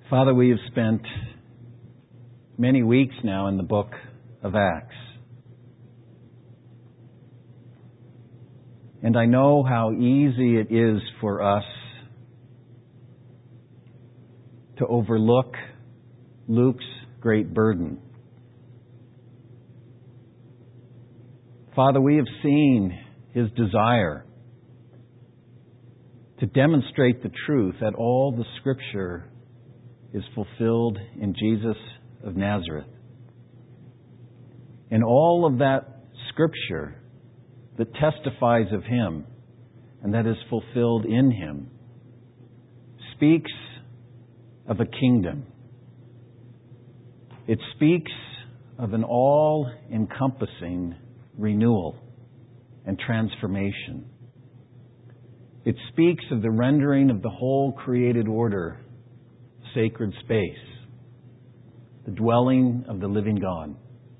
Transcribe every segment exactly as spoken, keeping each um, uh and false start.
Father, we have spent many weeks now in the book of Acts. And I know how easy it is for us to overlook Luke's great burden. Father, we have seen his desire to demonstrate the truth that all the Scripture is fulfilled in Jesus of Nazareth. And all of that Scripture that testifies of Him and that is fulfilled in Him speaks of a kingdom. It speaks of an all-encompassing renewal and transformation. It speaks of the rendering of the whole created order sacred space, the dwelling of the living God.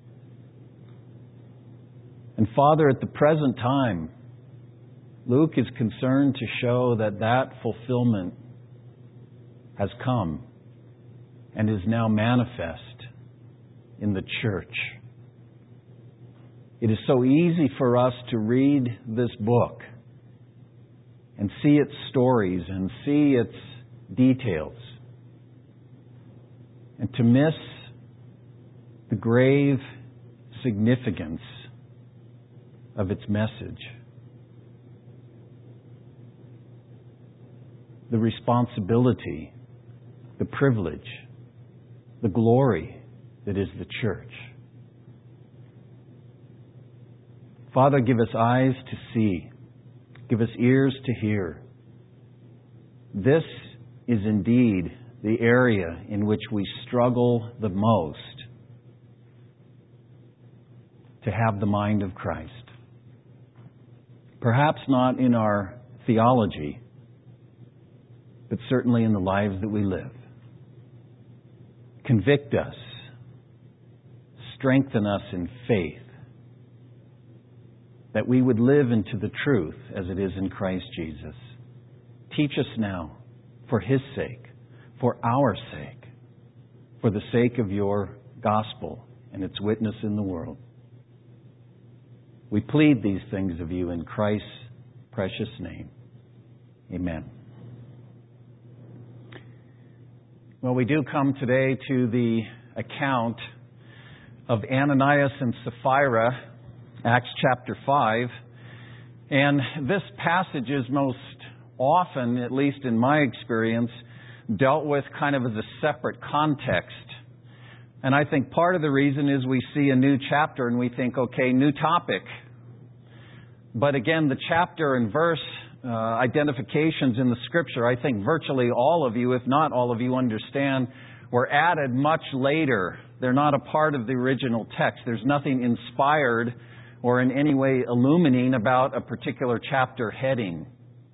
And Father, at the present time, Luke is concerned to show that that fulfillment has come and is now manifest in the church. It is so easy for us to read this book and see its stories and see its details, and to miss the grave significance of its message. The responsibility, the privilege, the glory that is the church. Father, give us eyes to see. Give us ears to hear. This is indeed the area in which we struggle the most to have the mind of Christ. Perhaps not in our theology, but certainly in the lives that we live. Convict us. Strengthen us in faith, that we would live into the truth as it is in Christ Jesus. Teach us now, for His sake, for our sake, for the sake of your gospel and its witness in the world. We plead these things of you in Christ's precious name. Amen. Well, we do come today to the account of Ananias and Sapphira, Acts chapter five. And this passage is most often, at least in my experience, dealt with kind of as a separate context. And I think part of the reason is we see a new chapter and we think, okay, new topic. But again, the chapter and verse uh, identifications in the Scripture, I think virtually all of you, if not all of you, understand, were added much later. They're not a part of the original text. There's nothing inspired or in any way illuminating about a particular chapter heading.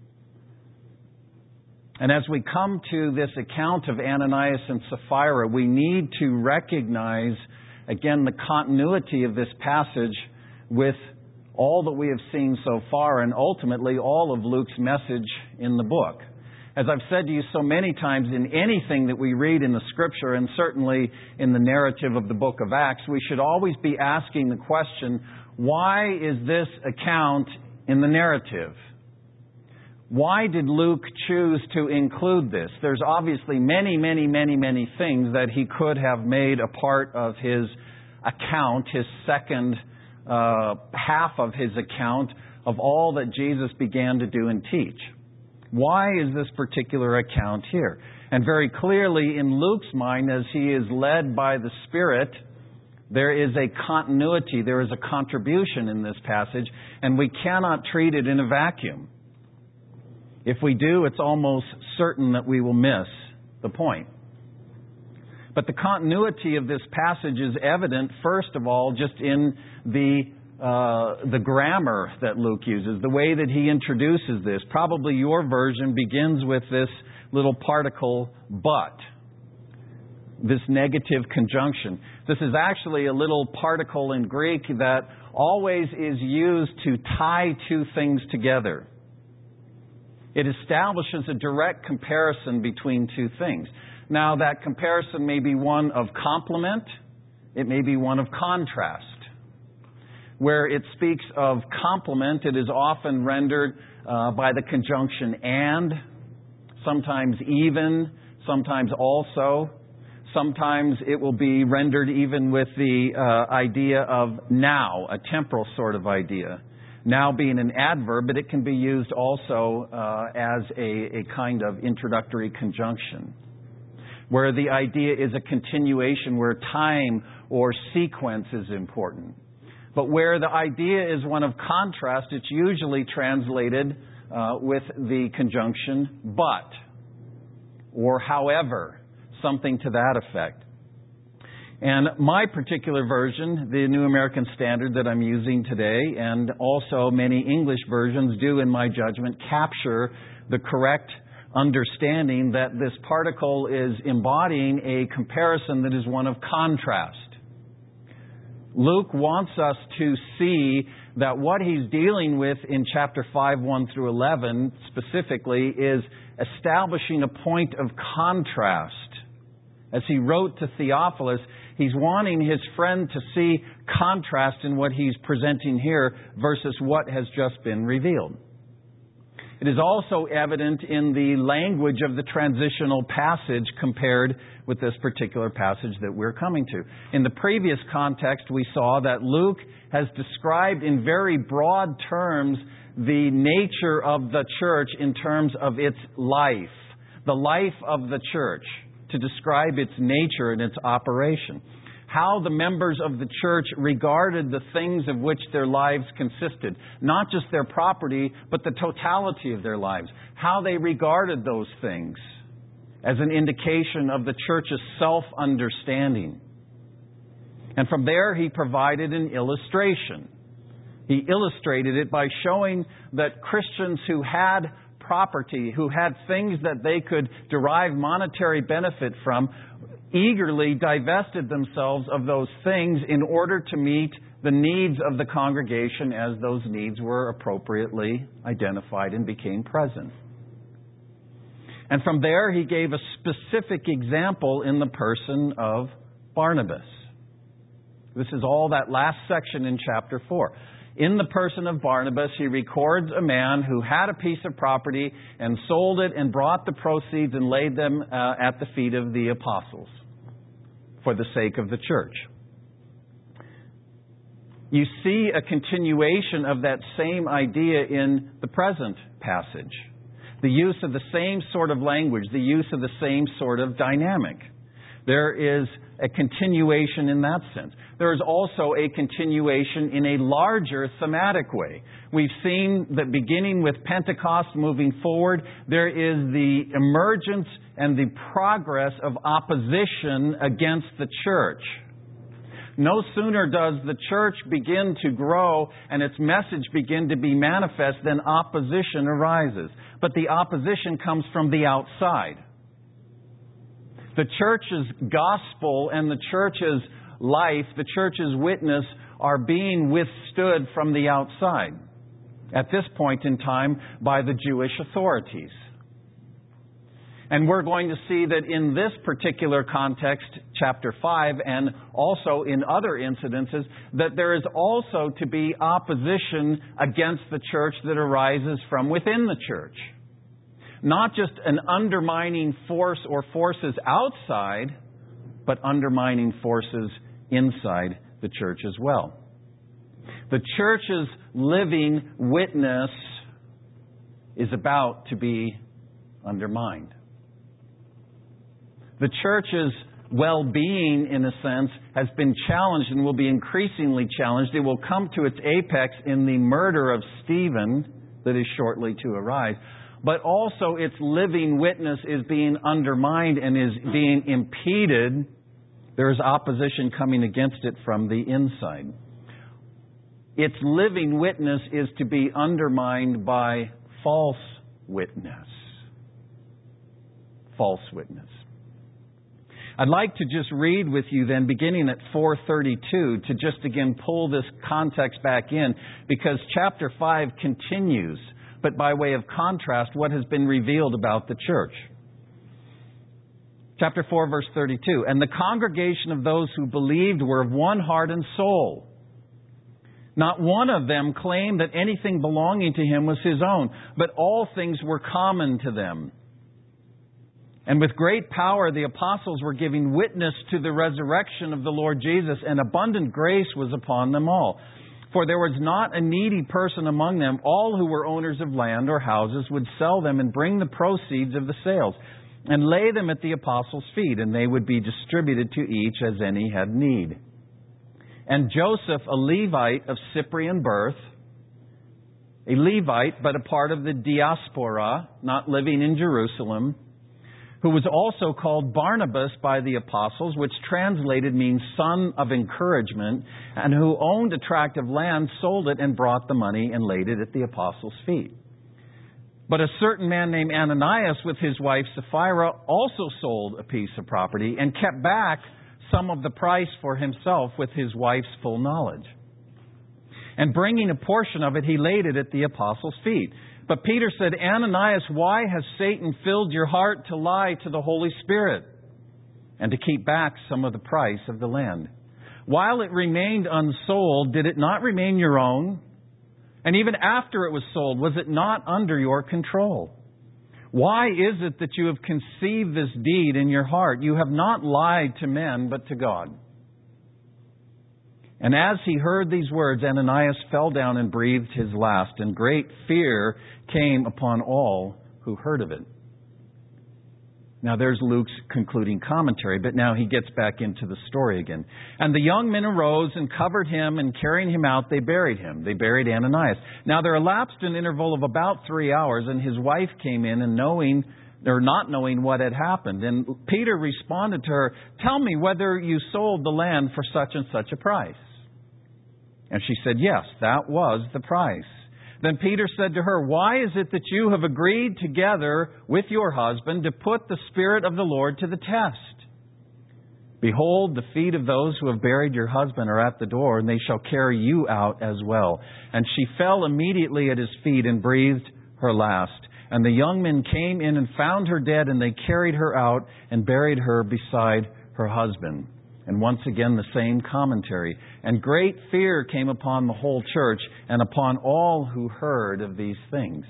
And as we come to this account of Ananias and Sapphira, we need to recognize, again, the continuity of this passage with all that we have seen so far and ultimately all of Luke's message in the book. As I've said to you so many times, in anything that we read in the Scripture, and certainly in the narrative of the book of Acts, we should always be asking the question, why is this account in the narrative? Why did Luke choose to include this? There's obviously many, many, many, many things that he could have made a part of his account, his second uh, half of his account of all that Jesus began to do and teach. Why is this particular account here? And very clearly in Luke's mind, as he is led by the Spirit, there is a continuity, there is a contribution in this passage, and we cannot treat it in a vacuum. If we do, it's almost certain that we will miss the point. But the continuity of this passage is evident, first of all, just in the uh, the grammar that Luke uses, the way that he introduces this. Probably your version begins with this little particle, but, this negative conjunction. This is actually a little particle in Greek that always is used to tie two things together. It establishes a direct comparison between two things. Now, that comparison may be one of complement. It may be one of contrast. Where it speaks of complement, it is often rendered uh, by the conjunction and, sometimes even, sometimes also. Sometimes it will be rendered even with the uh, idea of now, a temporal sort of idea. Now being an adverb, but it can be used also uh, as a, a kind of introductory conjunction, where the idea is a continuation, where time or sequence is important. But where the idea is one of contrast, it's usually translated uh, with the conjunction but, or however, something to that effect. And my particular version, the New American Standard that I'm using today, and also many English versions do, in my judgment, capture the correct understanding that this particle is embodying a comparison that is one of contrast. Luke wants us to see that what he's dealing with in chapter five, one through eleven specifically is establishing a point of contrast. As he wrote to Theophilus, he's wanting his friend to see contrast in what he's presenting here versus what has just been revealed. It is also evident in the language of the transitional passage compared with this particular passage that we're coming to. In the previous context, we saw that Luke has described in very broad terms the nature of the church in terms of its life, the life of the church, to describe its nature and its operation. How the members of the church regarded the things of which their lives consisted. Not just their property, but the totality of their lives. How they regarded those things as an indication of the church's self-understanding. And from there, he provided an illustration. He illustrated it by showing that Christians who had property, who had things that they could derive monetary benefit from, eagerly divested themselves of those things in order to meet the needs of the congregation as those needs were appropriately identified and became present. And from there, he gave a specific example in the person of Barnabas. This is all that last section in chapter four. In the person of Barnabas, he records a man who had a piece of property and sold it and brought the proceeds and laid them uh, at the feet of the apostles for the sake of the church. You see a continuation of that same idea in the present passage. The use of the same sort of language, the use of the same sort of dynamic. There is a continuation in that sense. There is also a continuation in a larger thematic way. We've seen that beginning with Pentecost moving forward, there is the emergence and the progress of opposition against the church. No sooner does the church begin to grow and its message begin to be manifest than opposition arises. But the opposition comes from the outside. The church's gospel and the church's life, the church's witness, are being withstood from the outside. At this point in time, by the Jewish authorities. And we're going to see that in this particular context, chapter five, and also in other incidences, that there is also to be opposition against the church that arises from within the church. Not just an undermining force or forces outside, but undermining forces inside the church as well. The church's living witness is about to be undermined. The church's well-being, in a sense, has been challenged and will be increasingly challenged. It will come to its apex in the murder of Stephen that is shortly to arise. But also its living witness is being undermined and is being impeded. There is opposition coming against it from the inside. Its living witness is to be undermined by false witness. False witness. I'd like to just read with you then, beginning at four thirty-two, to just again pull this context back in, because chapter five continues, but by way of contrast, what has been revealed about the church. Chapter four, verse thirty-two. And the congregation of those who believed were of one heart and soul. Not one of them claimed that anything belonging to him was his own, but all things were common to them. And with great power the apostles were giving witness to the resurrection of the Lord Jesus, and abundant grace was upon them all. For there was not a needy person among them. All who were owners of land or houses would sell them and bring the proceeds of the sales, and lay them at the apostles' feet, and they would be distributed to each as any had need. And Joseph, a Levite of Cyprian birth, a Levite, but a part of the diaspora, not living in Jerusalem, who was also called Barnabas by the apostles, which translated means son of encouragement, and who owned a tract of land, sold it, and brought the money and laid it at the apostles' feet. But a certain man named Ananias with his wife Sapphira also sold a piece of property and kept back some of the price for himself with his wife's full knowledge. And bringing a portion of it, he laid it at the apostles' feet. But Peter said, Ananias, why has Satan filled your heart to lie to the Holy Spirit and to keep back some of the price of the land? While it remained unsold, did it not remain your own? And even after it was sold, was it not under your control? Why is it that you have conceived this deed in your heart? You have not lied to men, but to God. And as he heard these words, Ananias fell down and breathed his last, and great fear came upon all who heard of it. Now there's Luke's concluding commentary, but now he gets back into the story again. And the young men arose and covered him, and carrying him out, they buried him. They buried Ananias. Now there elapsed an interval of about three hours, and his wife came in, and knowing, or not knowing what had happened. And Peter responded to her, tell me whether you sold the land for such and such a price. And she said, yes, that was the price. Then Peter said to her, why is it that you have agreed together with your husband to put the Spirit of the Lord to the test? Behold, the feet of those who have buried your husband are at the door, and they shall carry you out as well. And she fell immediately at his feet and breathed her last. And the young men came in and found her dead, and they carried her out and buried her beside her husband. And once again, the same commentary. And great fear came upon the whole church and upon all who heard of these things.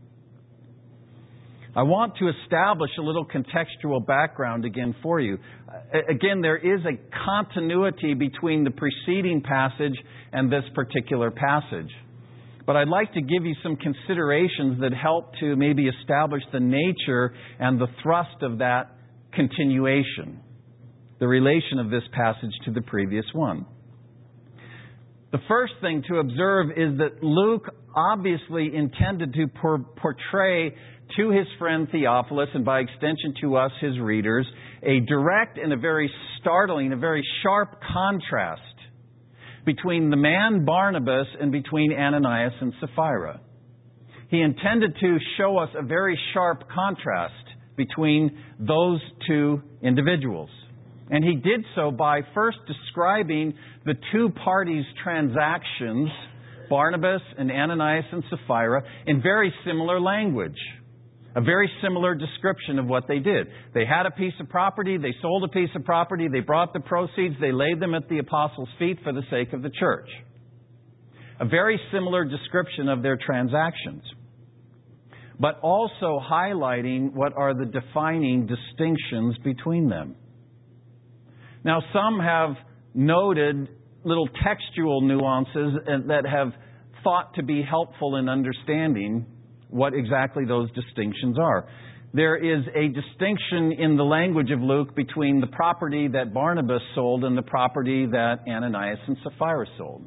I want to establish a little contextual background again for you. Again, there is a continuity between the preceding passage and this particular passage. But I'd like to give you some considerations that help to maybe establish the nature and the thrust of that continuation, the relation of this passage to the previous one. The first thing to observe is that Luke obviously intended to por- portray to his friend Theophilus, and by extension to us, his readers, a direct and a very startling, a very sharp contrast between the man Barnabas and between Ananias and Sapphira. He intended to show us a very sharp contrast between those two individuals. And he did so by first describing the two parties' transactions, Barnabas and Ananias and Sapphira, in very similar language. A very similar description of what they did. They had a piece of property, they sold a piece of property, they brought the proceeds, they laid them at the apostles' feet for the sake of the church. A very similar description of their transactions. But also highlighting what are the defining distinctions between them. Now, some have noted little textual nuances that have thought to be helpful in understanding what exactly those distinctions are. There is a distinction in the language of Luke between the property that Barnabas sold and the property that Ananias and Sapphira sold.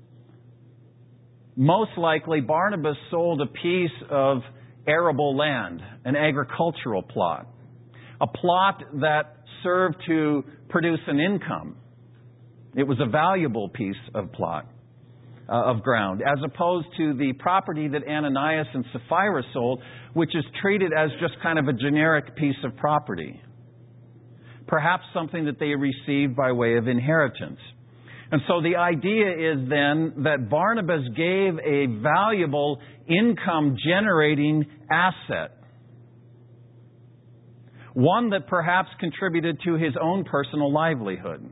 Most likely, Barnabas sold a piece of arable land, an agricultural plot, a plot that served to produce an income. It was a valuable piece of plot. Uh, of ground, as opposed to the property that Ananias and Sapphira sold, which is treated as just kind of a generic piece of property. Perhaps something that they received by way of inheritance. And so the idea is then that Barnabas gave a valuable income-generating asset, one that perhaps contributed to his own personal livelihood.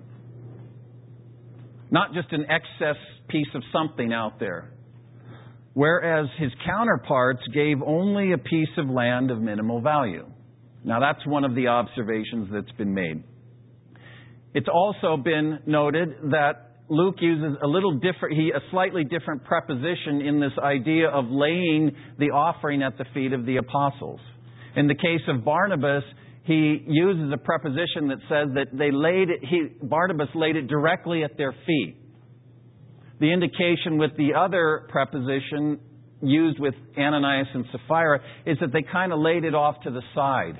Not just an excess piece of something out there. Whereas his counterparts gave only a piece of land of minimal value. Now that's one of the observations that's been made. It's also been noted that Luke uses a little different, he, a slightly different preposition in this idea of laying the offering at the feet of the apostles. In the case of Barnabas, he uses a preposition that says that they laid it, he, Barnabas laid it directly at their feet. The indication with the other preposition used with Ananias and Sapphira is that they kind of laid it off to the side.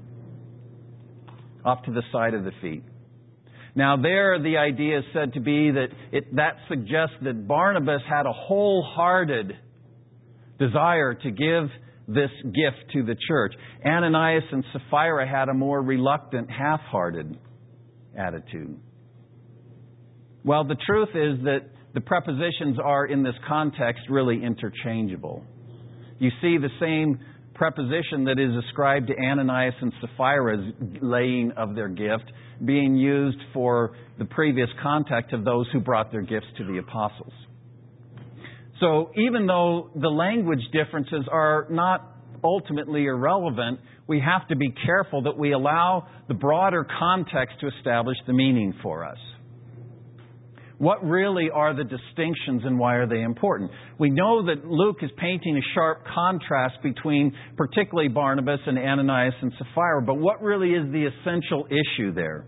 Off to the side of the feet. Now there the idea is said to be that it, that suggests that Barnabas had a wholehearted desire to give this gift to the church. Ananias and Sapphira had a more reluctant, half-hearted attitude. Well, the truth is that the prepositions are, in this context, really interchangeable. You see the same preposition that is ascribed to Ananias and Sapphira's laying of their gift being used for the previous context of those who brought their gifts to the apostles. So even though the language differences are not ultimately irrelevant, we have to be careful that we allow the broader context to establish the meaning for us. What really are the distinctions and why are they important? We know that Luke is painting a sharp contrast between particularly Barnabas and Ananias and Sapphira, but what really is the essential issue there?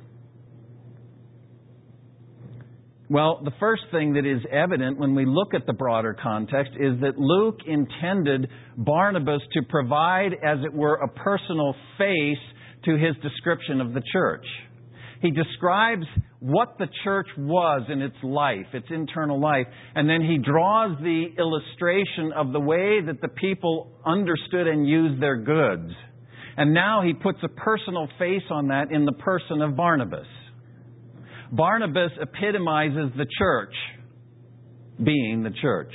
Well, the first thing that is evident when we look at the broader context is that Luke intended Barnabas to provide, as it were, a personal face to his description of the church. He describes what the church was in its life, its internal life, and then he draws the illustration of the way that the people understood and used their goods. And now he puts a personal face on that in the person of Barnabas. Barnabas epitomizes the church, being the church.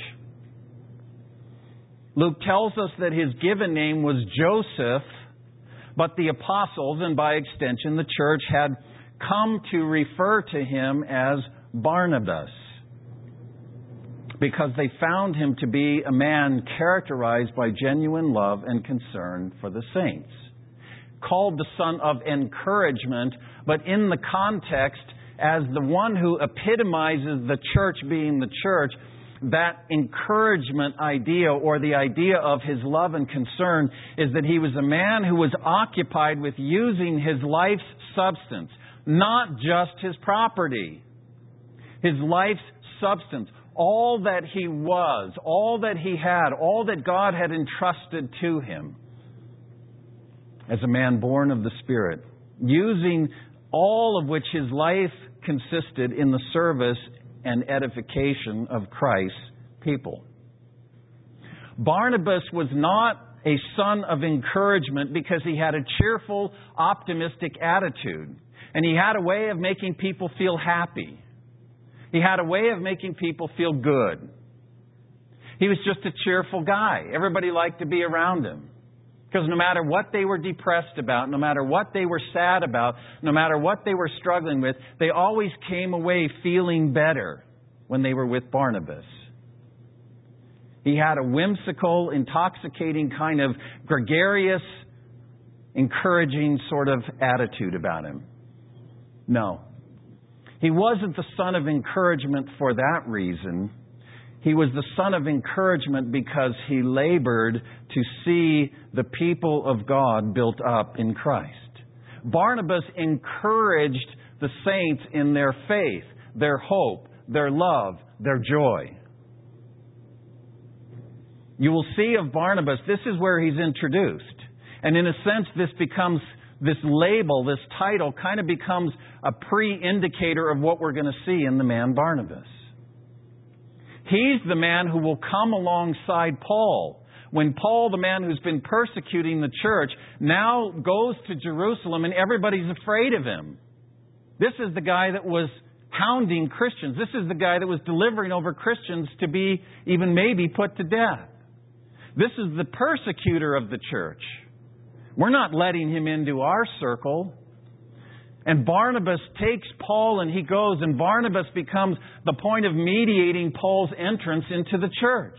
Luke tells us that his given name was Joseph, but the apostles, and by extension the church, had come to refer to him as Barnabas because they found him to be a man characterized by genuine love and concern for the saints. Called the son of encouragement, but in the context as the one who epitomizes the church being the church, that encouragement idea or the idea of his love and concern is that he was a man who was occupied with using his life's substance. Not just his property. His life's substance. All that he was. All that he had. All that God had entrusted to him. As a man born of the Spirit. Using all of which his life consisted in the service and edification of Christ's people. Barnabas was not a son of encouragement because he had a cheerful, optimistic attitude. And he had a way of making people feel happy. He had a way of making people feel good. He was just a cheerful guy. Everybody liked to be around him. Because no matter what they were depressed about, no matter what they were sad about, no matter what they were struggling with, they always came away feeling better when they were with Barnabas. He had a whimsical, intoxicating kind of gregarious, encouraging sort of attitude about him. No. He wasn't the son of encouragement for that reason. He was the son of encouragement because he labored to see the people of God built up in Christ. Barnabas encouraged the saints in their faith, their hope, their love, their joy. You will see of Barnabas, this is where he's introduced. And in a sense, this becomes, this label, this title, kind of becomes a pre-indicator of what we're going to see in the man Barnabas. He's the man who will come alongside Paul. When Paul, the man who's been persecuting the church, now goes to Jerusalem and everybody's afraid of him. This is the guy that was hounding Christians. This is the guy that was delivering over Christians to be even maybe put to death. This is the persecutor of the church. We're not letting him into our circle. And Barnabas takes Paul and he goes, and Barnabas becomes the point of mediating Paul's entrance into the church.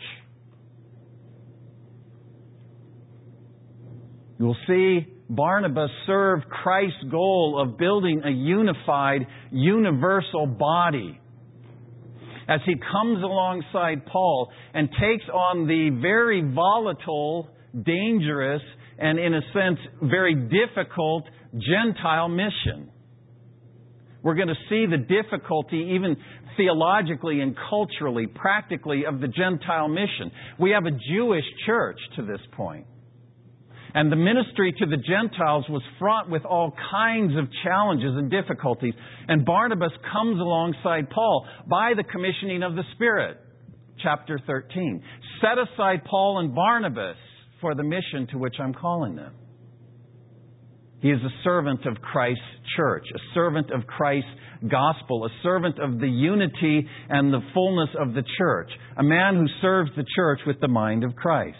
You'll see Barnabas served Christ's goal of building a unified, universal body. As he comes alongside Paul and takes on the very volatile, dangerous, and in a sense, very difficult Gentile mission. We're going to see the difficulty, even theologically and culturally, practically, of the Gentile mission. We have a Jewish church to this point. And the ministry to the Gentiles was fraught with all kinds of challenges and difficulties. And Barnabas comes alongside Paul by the commissioning of the Spirit. Chapter thirteen. Set aside Paul and Barnabas for the mission to which I'm calling them. He is a servant of Christ's church, a servant of Christ's gospel, a servant of the unity and the fullness of the church, a man who serves the church with the mind of Christ.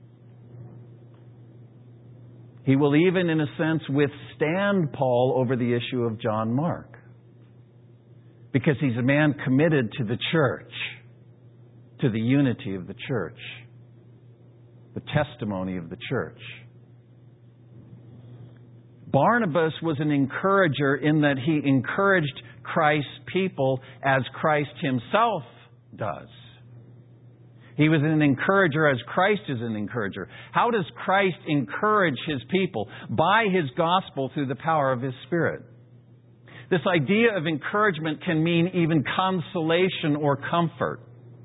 He will even, in a sense, withstand Paul over the issue of John Mark, because he's a man committed to the church, to the unity of the church, the testimony of the church. Barnabas was an encourager in that he encouraged Christ's people as Christ himself does. He was an encourager as Christ is an encourager. How does Christ encourage His people? By His gospel through the power of His Spirit. This idea of encouragement can mean even consolation or comfort.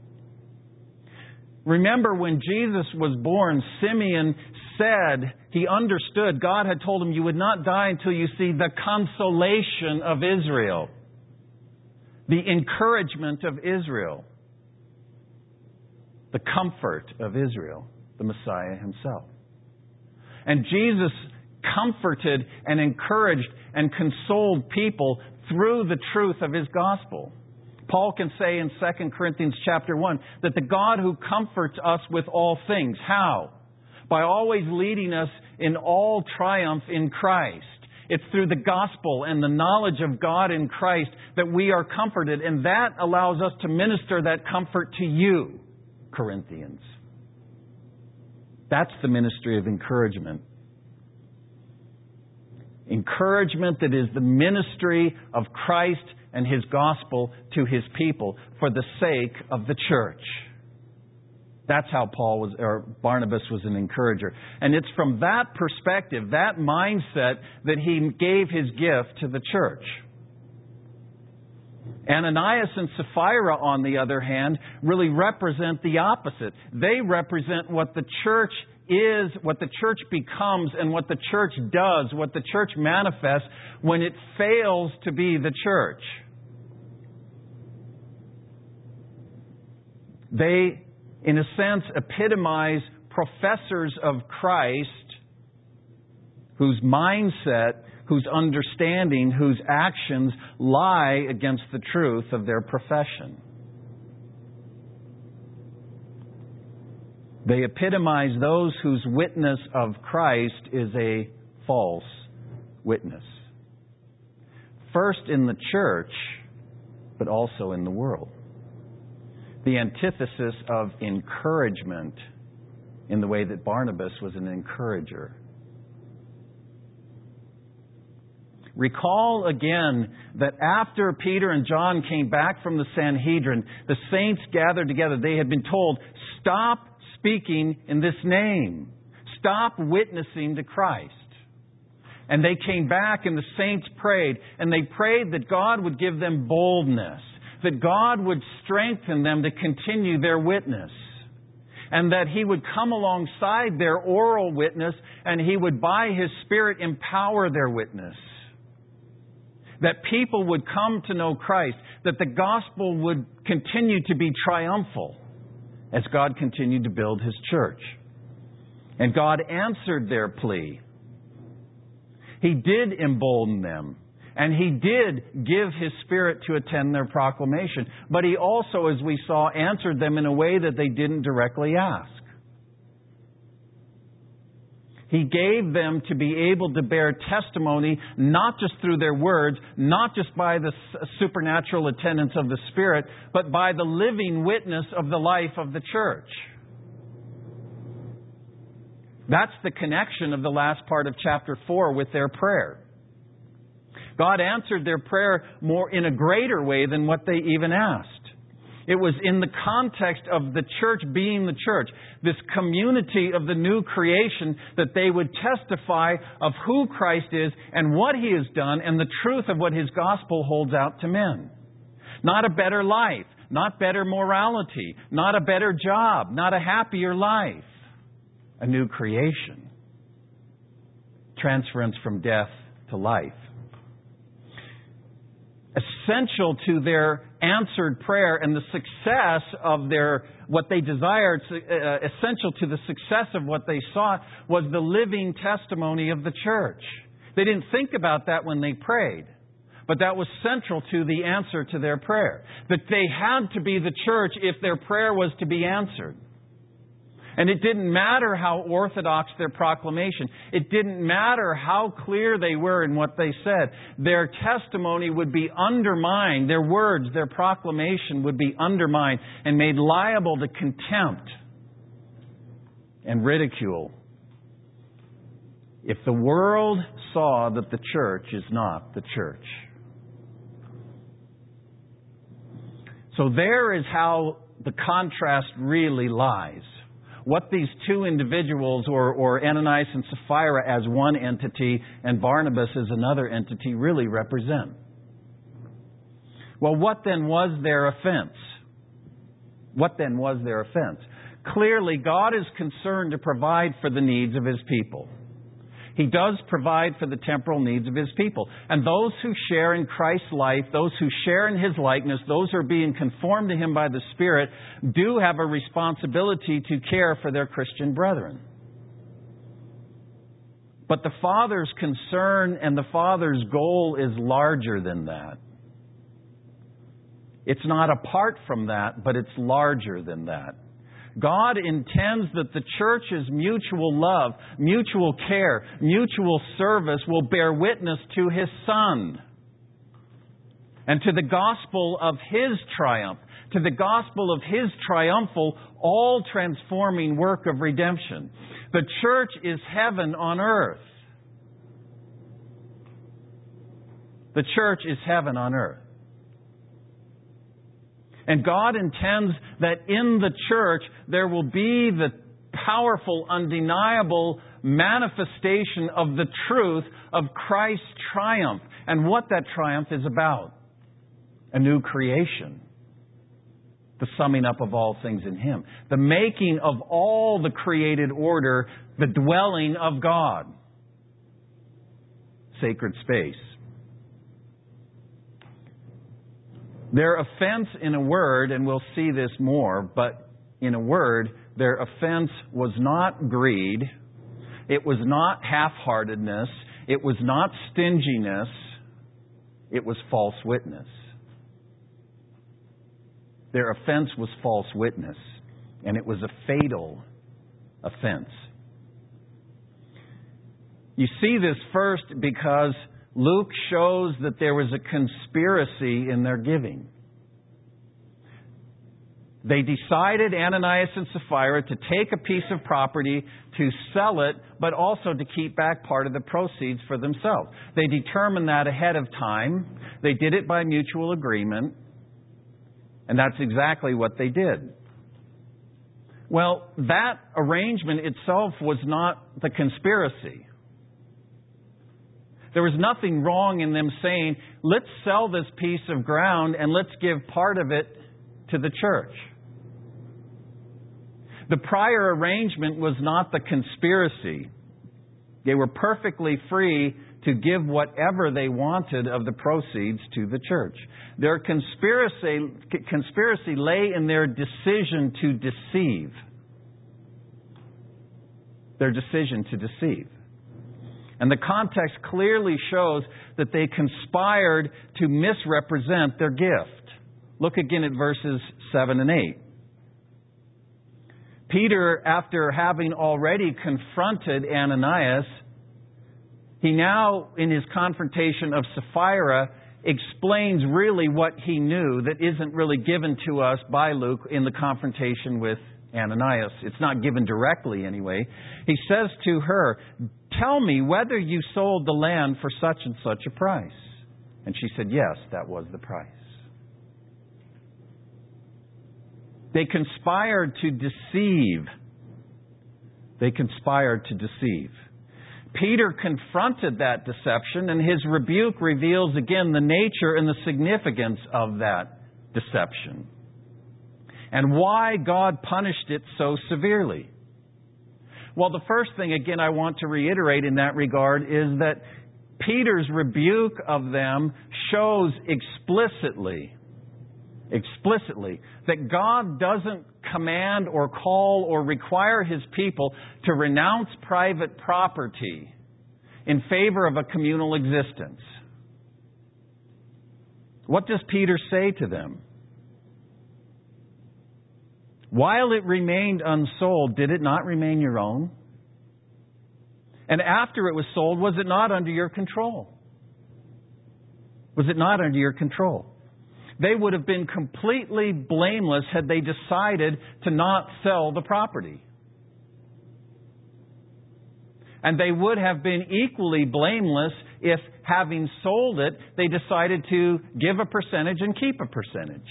Remember when Jesus was born, Simeon said, he understood, God had told him, you would not die until you see the consolation of Israel. The encouragement of Israel. The comfort of Israel, the Messiah Himself. And Jesus comforted and encouraged and consoled people through the truth of His gospel. Paul can say in Second Corinthians chapter one that the God who comforts us with all things. How? By always leading us in all triumph in Christ. It's through the gospel and the knowledge of God in Christ that we are comforted. And that allows us to minister that comfort to you, Corinthians. That's the ministry of encouragement. Encouragement that is the ministry of Christ and His gospel to His people for the sake of the church. That's how Paul was, or Barnabas was an encourager. And it's from that perspective, that mindset, that he gave his gift to the church. Ananias and Sapphira, on the other hand, really represent the opposite. They represent what the church is, what the church becomes, and what the church does, what the church manifests when it fails to be the church. They, in a sense, epitomize professors of Christ whose mindset, whose understanding, whose actions lie against the truth of their profession. They epitomize those whose witness of Christ is a false witness. First in the church, but also in the world. The antithesis of encouragement in the way that Barnabas was an encourager. Recall again that after Peter and John came back from the Sanhedrin, the saints gathered together. They had been told, stop speaking in this name. Stop witnessing to Christ. And they came back and the saints prayed. And they prayed that God would give them boldness. That God would strengthen them to continue their witness. And that He would come alongside their oral witness and He would, by His Spirit, empower their witness. That people would come to know Christ. That the gospel would continue to be triumphal as God continued to build His church. And God answered their plea. He did embolden them. And He did give His Spirit to attend their proclamation. But He also, as we saw, answered them in a way that they didn't directly ask. He gave them to be able to bear testimony, not just through their words, not just by the supernatural attendance of the Spirit, but by the living witness of the life of the church. That's the connection of the last part of chapter four with their prayer. God answered their prayer more in a greater way than what they even asked. It was in the context of the church being the church, this community of the new creation, that they would testify of who Christ is and what He has done and the truth of what His gospel holds out to men. Not a better life, not better morality, not a better job, not a happier life. A new creation. Transference from death to life. Essential to their answered prayer and the success of their what they desired, uh, essential to the success of what they sought, was the living testimony of the church. They didn't think about that when they prayed, but that was central to the answer to their prayer. That they had to be the church if their prayer was to be answered. And it didn't matter how orthodox their proclamation. It didn't matter how clear they were in what they said. Their testimony would be undermined. Their words, their proclamation would be undermined and made liable to contempt and ridicule if the world saw that the church is not the church. So there is how the contrast really lies. What these two individuals, or, or Ananias and Sapphira as one entity and Barnabas as another entity, really represent. Well, what then was their offense? What then was their offense? Clearly, God is concerned to provide for the needs of His people. He does provide for the temporal needs of His people. And those who share in Christ's life, those who share in His likeness, those who are being conformed to Him by the Spirit, do have a responsibility to care for their Christian brethren. But the Father's concern and the Father's goal is larger than that. It's not apart from that, but it's larger than that. God intends that the church's mutual love, mutual care, mutual service will bear witness to His Son and to the gospel of His triumph, to the gospel of His triumphal, all-transforming work of redemption. The church is heaven on earth. The church is heaven on earth. And God intends that in the church there will be the powerful, undeniable manifestation of the truth of Christ's triumph and what that triumph is about. A new creation. The summing up of all things in Him. The making of all the created order the dwelling of God. Sacred space. Their offense, in a word, and we'll see this more, but in a word, their offense was not greed. It was not half-heartedness. It was not stinginess. It was false witness. Their offense was false witness, and it was a fatal offense. You see this first because Luke shows that there was a conspiracy in their giving. They decided, Ananias and Sapphira, to take a piece of property, to sell it, but also to keep back part of the proceeds for themselves. They determined that ahead of time. They did it by mutual agreement. And that's exactly what they did. Well, that arrangement itself was not the conspiracy. There was nothing wrong in them saying, let's sell this piece of ground and let's give part of it to the church. The prior arrangement was not the conspiracy. They were perfectly free to give whatever they wanted of the proceeds to the church. Their conspiracy, conspiracy lay in their decision to deceive. Their decision to deceive. And the context clearly shows that they conspired to misrepresent their gift. Look again at verses seven and eight. Peter, after having already confronted Ananias, he now, in his confrontation of Sapphira, explains really what he knew that isn't really given to us by Luke in the confrontation with Ananias. It's not given directly anyway. He says to her, "Tell me whether you sold the land for such and such a price." And she said, "Yes, that was the price." They conspired to deceive. They conspired to deceive. Peter confronted that deception, and his rebuke reveals again the nature and the significance of that deception and why God punished it so severely. Well, the first thing, again, I want to reiterate in that regard is that Peter's rebuke of them shows explicitly, explicitly, that God doesn't command or call or require His people to renounce private property in favor of a communal existence. What does Peter say to them? While it remained unsold, did it not remain your own? And after it was sold, was it not under your control? Was it not under your control? They would have been completely blameless had they decided to not sell the property. And they would have been equally blameless if, having sold it, they decided to give a percentage and keep a percentage.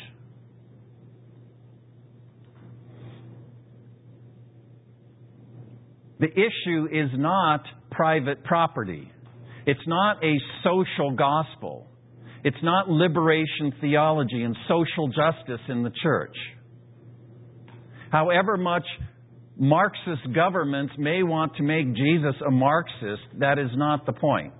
The issue is not private property. It's not a social gospel. It's not liberation theology and social justice in the church. However much Marxist governments may want to make Jesus a Marxist, that is not the point.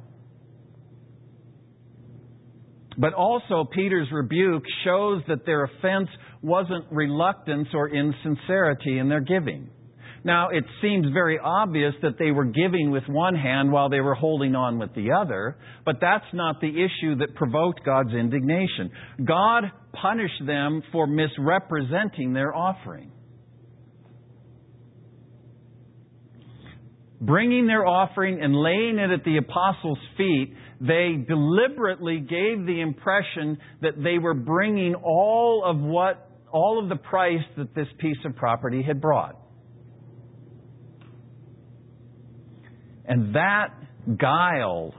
But also, Peter's rebuke shows that their offense wasn't reluctance or insincerity in their giving. Now, it seems very obvious that they were giving with one hand while they were holding on with the other, but that's not the issue that provoked God's indignation. God punished them for misrepresenting their offering. Bringing their offering and laying it at the apostles' feet, they deliberately gave the impression that they were bringing all of what, all of the price that this piece of property had brought. And that guile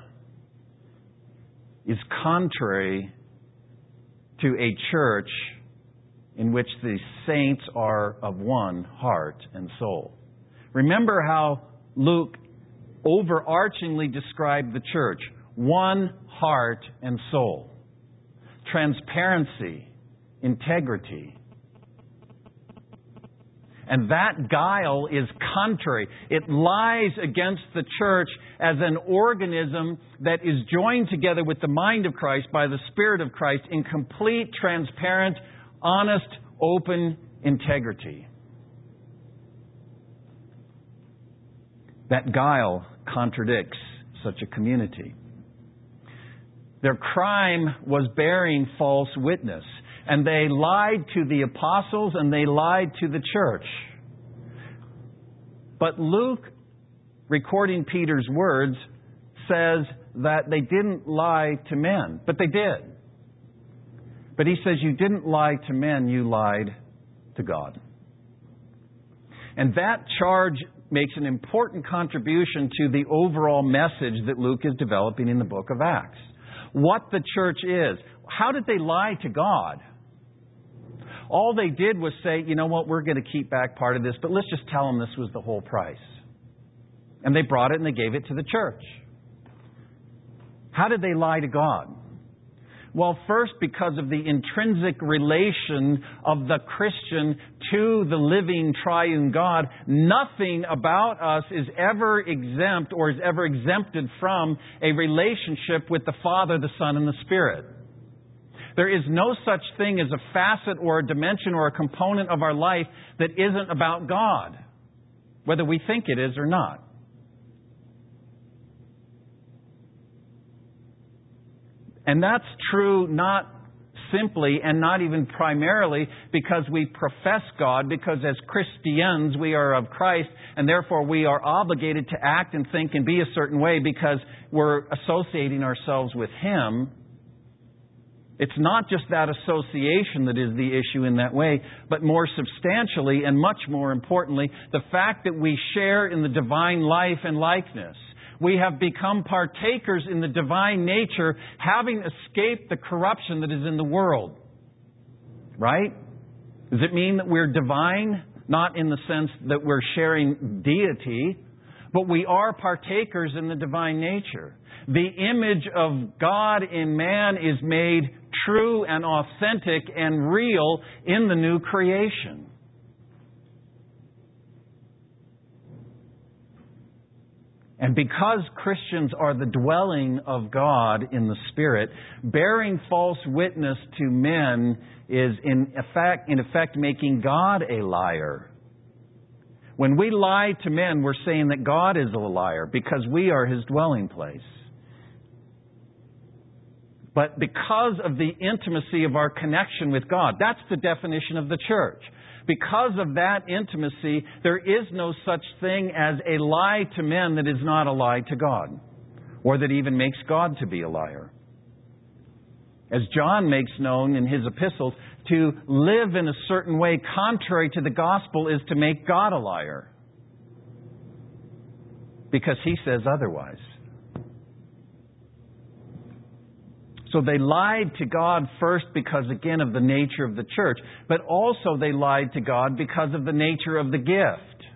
is contrary to a church in which the saints are of one heart and soul. Remember how Luke overarchingly described the church. One heart and soul. Transparency. Integrity. And that guile is contrary. It lies against the church as an organism that is joined together with the mind of Christ by the Spirit of Christ in complete, transparent, honest, open integrity. That guile contradicts such a community. Their crime was bearing false witness. And they lied to the apostles and they lied to the church. But Luke, recording Peter's words, says that they didn't lie to men. But they did. But he says, you didn't lie to men, you lied to God. And that charge makes an important contribution to the overall message that Luke is developing in the book of Acts. What the church is. How did they lie to God? All they did was say, you know what, we're going to keep back part of this, but let's just tell them this was the whole price. And they brought it and they gave it to the church. How did they lie to God? Well, first, because of the intrinsic relation of the Christian to the living triune God, nothing about us is ever exempt or is ever exempted from a relationship with the Father, the Son, and the Spirit. There is no such thing as a facet or a dimension or a component of our life that isn't about God, whether we think it is or not. And that's true not simply and not even primarily because we profess God, because as Christians we are of Christ, and therefore we are obligated to act and think and be a certain way because we're associating ourselves with Him. It's not just that association that is the issue in that way, but more substantially and much more importantly, the fact that we share in the divine life and likeness. We have become partakers in the divine nature, having escaped the corruption that is in the world. Right? Does it mean that we're divine? Not in the sense that we're sharing deity, but we are partakers in the divine nature. The image of God in man is made true and authentic and real in the new creation. And because Christians are the dwelling of God in the Spirit, bearing false witness to men is in effect, in effect making God a liar. When we lie to men, we're saying that God is a liar because we are His dwelling place. But because of the intimacy of our connection with God, that's the definition of the church. Because of that intimacy, there is no such thing as a lie to men that is not a lie to God, or that even makes God to be a liar. As John makes known in his epistles, to live in a certain way contrary to the gospel is to make God a liar, because He says otherwise. So they lied to God first because, again, of the nature of the church. But also they lied to God because of the nature of the gift.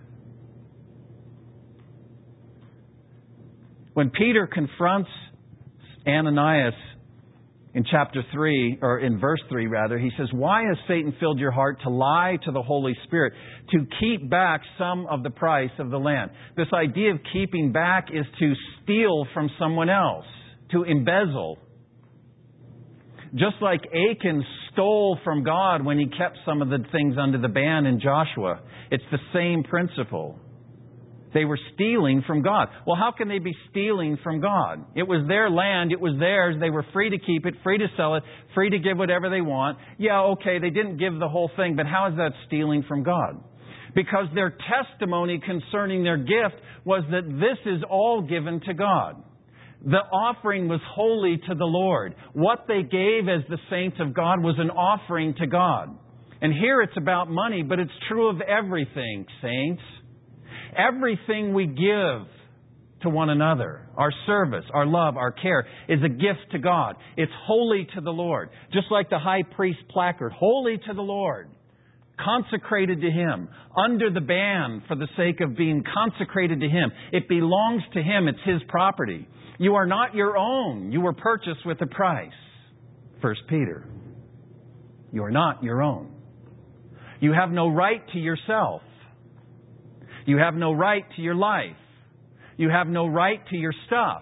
When Peter confronts Ananias in chapter three, or in verse three rather, he says, "Why has Satan filled your heart to lie to the Holy Spirit, to keep back some of the price of the land?" This idea of keeping back is to steal from someone else, to embezzle. Just like Achan stole from God when he kept some of the things under the ban in Joshua. It's the same principle. They were stealing from God. Well, how can they be stealing from God? It was their land. It was theirs. They were free to keep it, free to sell it, free to give whatever they want. Yeah, okay, they didn't give the whole thing, but how is that stealing from God? Because their testimony concerning their gift was that this is all given to God. The offering was holy to the Lord. What they gave as the saints of God was an offering to God. And here it's about money, but it's true of everything, saints. Everything we give to one another, our service, our love, our care, is a gift to God. It's holy to the Lord. Just like the high priest placard, holy to the Lord, consecrated to Him, under the ban for the sake of being consecrated to Him. It belongs to Him. It's His property. You are not your own. You were purchased with a price. First Peter. You are not your own. You have no right to yourself. You have no right to your life. You have no right to your stuff.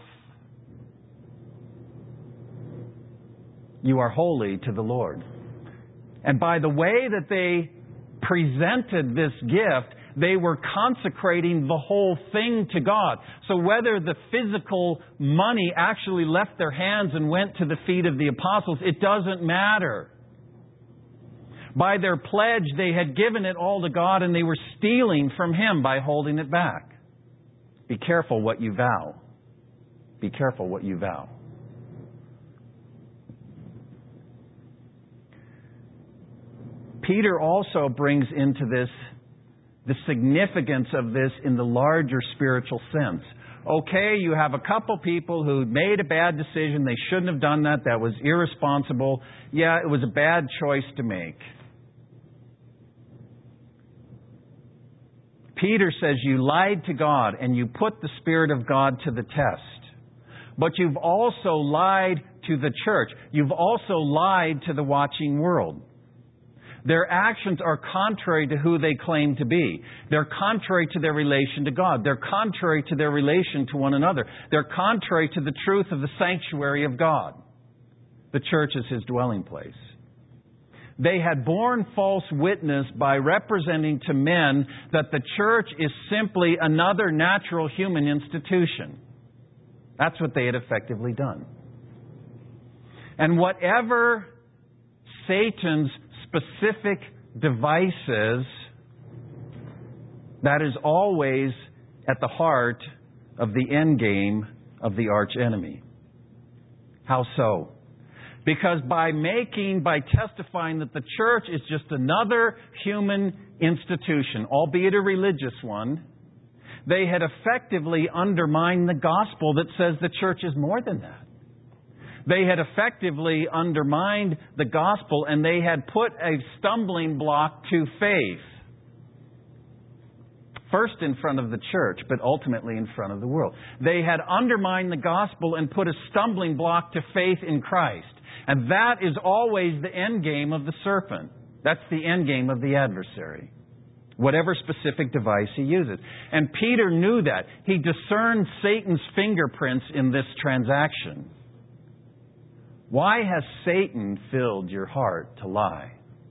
You are holy to the Lord. And by the way that they presented this gift, they were consecrating the whole thing to God. So whether the physical money actually left their hands and went to the feet of the apostles, it doesn't matter. By their pledge, they had given it all to God, and they were stealing from Him by holding it back. Be careful what you vow. Be careful what you vow. Peter also brings into this the significance of this in the larger spiritual sense. Okay, you have a couple people who made a bad decision. They shouldn't have done that. That was irresponsible. Yeah, it was a bad choice to make. Peter says you lied to God and you put the Spirit of God to the test. But you've also lied to the church. You've also lied to the watching world. Their actions are contrary to who they claim to be. They're contrary to their relation to God. They're contrary to their relation to one another. They're contrary to the truth of the sanctuary of God. The church is His dwelling place. They had borne false witness by representing to men that the church is simply another natural human institution. That's what they had effectively done. And whatever Satan's specific devices that is always at the heart of the end game of the archenemy. How so? Because by making, by testifying that the church is just another human institution, albeit a religious one, they had effectively undermined the gospel that says the church is more than that. They had effectively undermined the gospel, and they had put a stumbling block to faith. First in front of the church, but ultimately in front of the world. They had undermined the gospel and put a stumbling block to faith in Christ. And that is always the end game of the serpent. That's the end game of the adversary. Whatever specific device he uses. And Peter knew that. He discerned Satan's fingerprints in this transaction. Why has Satan filled your heart to lie?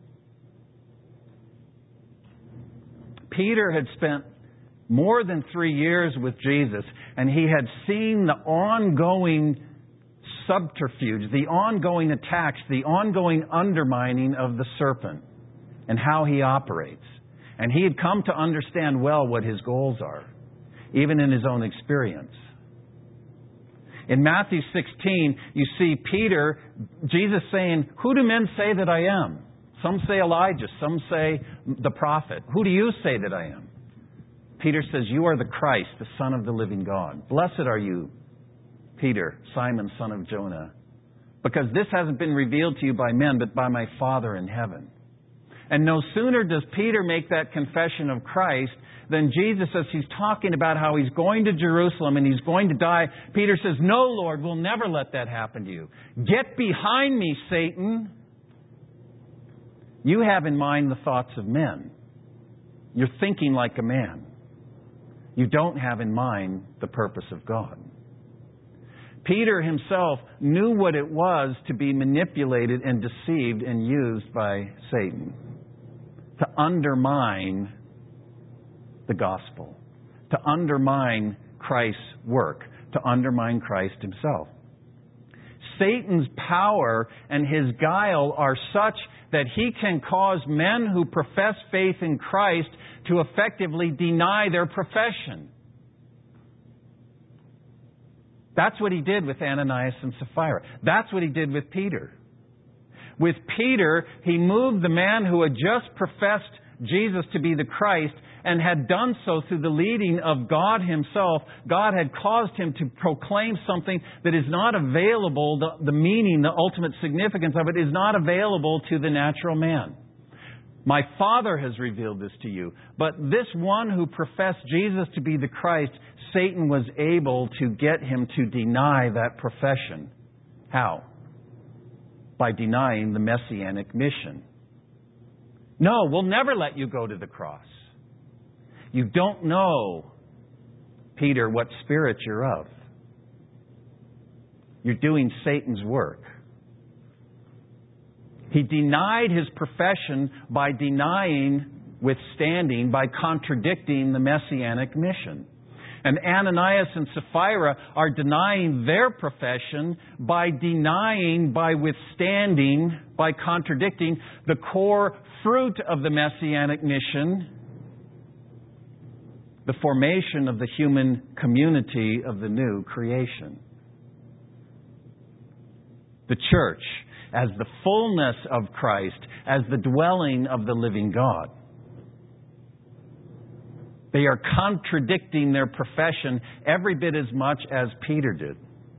Peter had spent more than three years with Jesus, and he had seen the ongoing subterfuge, the ongoing attacks, the ongoing undermining of the serpent and how he operates. And he had come to understand well what his goals are, even in his own experience. In Matthew sixteen, you see Peter, Jesus saying, "Who do men say that I am?" Some say Elijah, some say the prophet. Who do you say that I am? Peter says, "You are the Christ, the Son of the living God. Blessed are you, Peter, Simon, son of Jonah, because this hasn't been revealed to you by men, but by my Father in heaven." And no sooner does Peter make that confession of Christ than Jesus, as he's talking about how he's going to Jerusalem and he's going to die, Peter says, "No, Lord, we'll never let that happen to you. Get behind me, Satan. You have in mind the thoughts of men. You're thinking like a man. You don't have in mind the purpose of God." Peter himself knew what it was to be manipulated and deceived and used by Satan to undermine the gospel, to undermine Christ's work, to undermine Christ himself. Satan's power and his guile are such that he can cause men who profess faith in Christ to effectively deny their profession. That's what he did with Ananias and Sapphira. That's what he did with Peter. With Peter, he moved the man who had just professed Jesus to be the Christ and had done so through the leading of God himself. God had caused him to proclaim something that is not available, the, the meaning, the ultimate significance of it is not available to the natural man. My Father has revealed this to you. But this one who professed Jesus to be the Christ, Satan was able to get him to deny that profession. How? By denying the messianic mission. No, we'll never let you go to the cross. You don't know, Peter, what spirit you're of. You're doing Satan's work. He denied his profession by denying, withstanding, by contradicting the messianic mission. And Ananias and Sapphira are denying their profession by denying, by withstanding, by contradicting the core fruit of the messianic mission, the formation of the human community of the new creation. The church as the fullness of Christ, as the dwelling of the living God. They are contradicting their profession every bit as much as Peter did.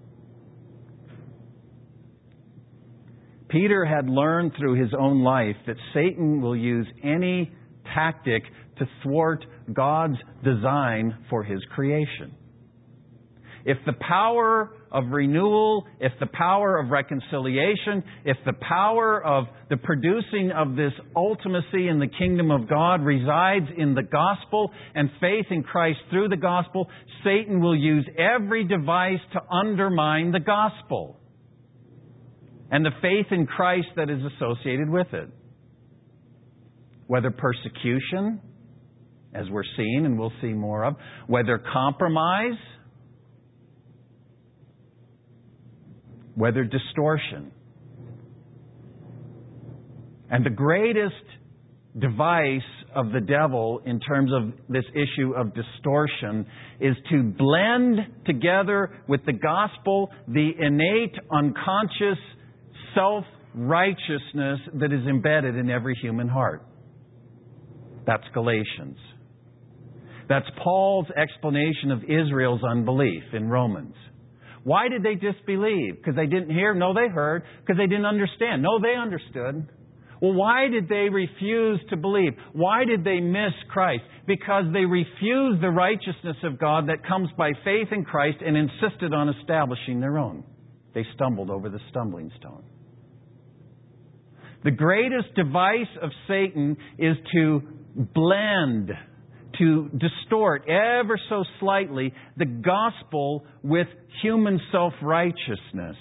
Peter had learned through his own life that Satan will use any tactic to thwart God's design for his creation. If the power of renewal, if the power of reconciliation, if the power of the producing of this ultimacy in the kingdom of God resides in the gospel and faith in Christ through the gospel, Satan will use every device to undermine the gospel and the faith in Christ that is associated with it. Whether persecution, as we're seeing and we'll see more of, whether compromise, whether distortion. And the greatest device of the devil in terms of this issue of distortion is to blend together with the gospel the innate, unconscious self-righteousness that is embedded in every human heart. That's Galatians. That's Paul's explanation of Israel's unbelief in Romans. Why did they disbelieve? Because they didn't hear? No, they heard. Because they didn't understand? No, they understood. Well, why did they refuse to believe? Why did they miss Christ? Because they refused the righteousness of God that comes by faith in Christ and insisted on establishing their own. They stumbled over the stumbling stone. The greatest device of Satan is to blend, to distort ever so slightly the gospel with human self-righteousness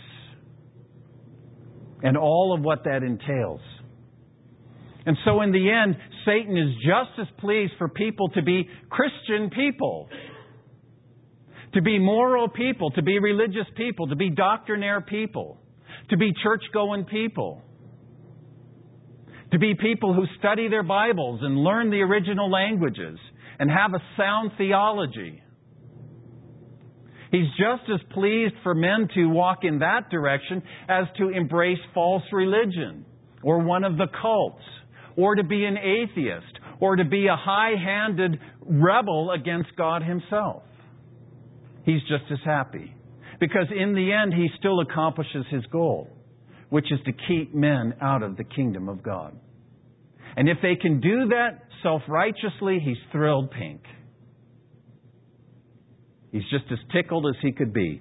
and all of what that entails. And so in the end, Satan is just as pleased for people to be Christian people, to be moral people, to be religious people, to be doctrinaire people, to be church-going people, to be people who study their Bibles and learn the original languages and have a sound theology. He's just as pleased for men to walk in that direction as to embrace false religion or one of the cults, or to be an atheist, or to be a high-handed rebel against God Himself. He's just as happy. Because in the end, He still accomplishes His goal, which is to keep men out of the kingdom of God. And if they can do that self-righteously, He's thrilled pink. He's just as tickled as he could be.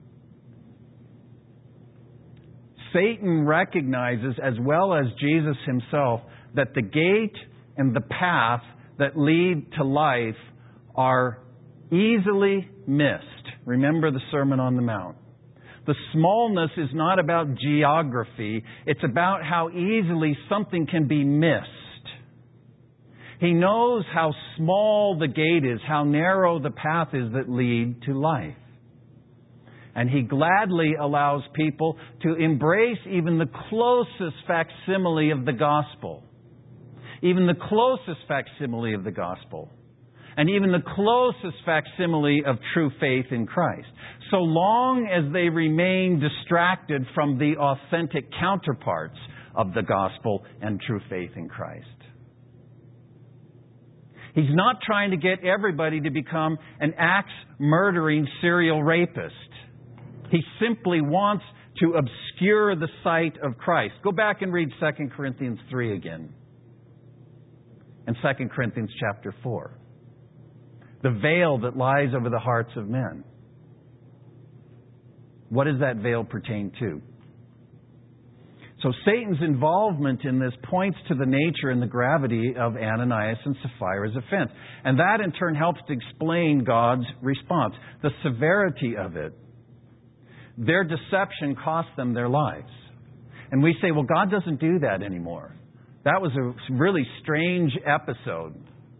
Satan recognizes, as well as Jesus Himself, that the gate and the path that lead to life are easily missed. Remember the Sermon on the Mount. The smallness is not about geography. It's about how easily something can be missed. He knows how small the gate is, how narrow the path is that lead to life. And He gladly allows people to embrace even the closest facsimile of the gospel. Even the closest facsimile of the gospel. And even the closest facsimile of true faith in Christ. So long as they remain distracted from the authentic counterparts of the gospel and true faith in Christ. He's not trying to get everybody to become an axe-murdering serial rapist. He simply wants to obscure the sight of Christ. Go back and read Second Corinthians three again. And Second Corinthians chapter four. The veil that lies over the hearts of men. What does that veil pertain to? So Satan's involvement in this points to the nature and the gravity of Ananias and Sapphira's offense. And that in turn helps to explain God's response. The severity of it. Their deception cost them their lives. And we say, well, God doesn't do that anymore. That was a really strange episode.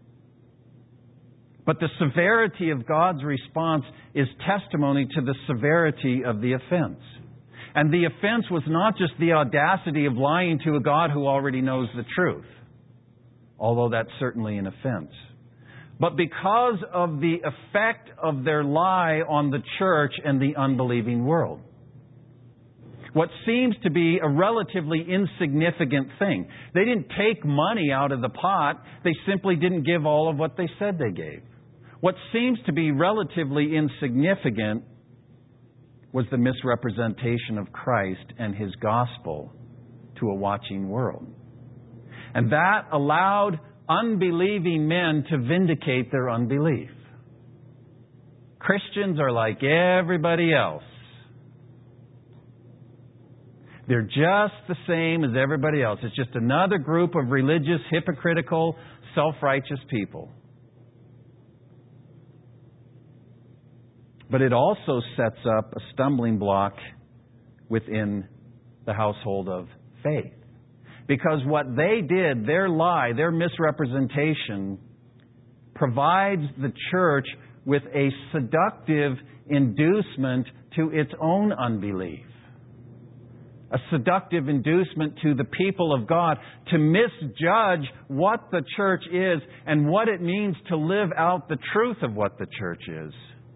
But the severity of God's response is testimony to the severity of the offense. And the offense was not just the audacity of lying to a God who already knows the truth, although that's certainly an offense. But because of the effect of their lie on the church and the unbelieving world. What seems to be a relatively insignificant thing. They didn't take money out of the pot. They simply didn't give all of what they said they gave. What seems to be relatively insignificant was the misrepresentation of Christ and His gospel to a watching world. And that allowed unbelieving men to vindicate their unbelief. Christians are like everybody else. They're just the same as everybody else. It's just another group of religious, hypocritical, self-righteous people. But it also sets up a stumbling block within the household of faith. Because what they did, their lie, their misrepresentation, provides the church with a seductive inducement to its own unbelief. a seductive inducement to the people of God to misjudge what the church is and what it means to live out the truth of what the church is.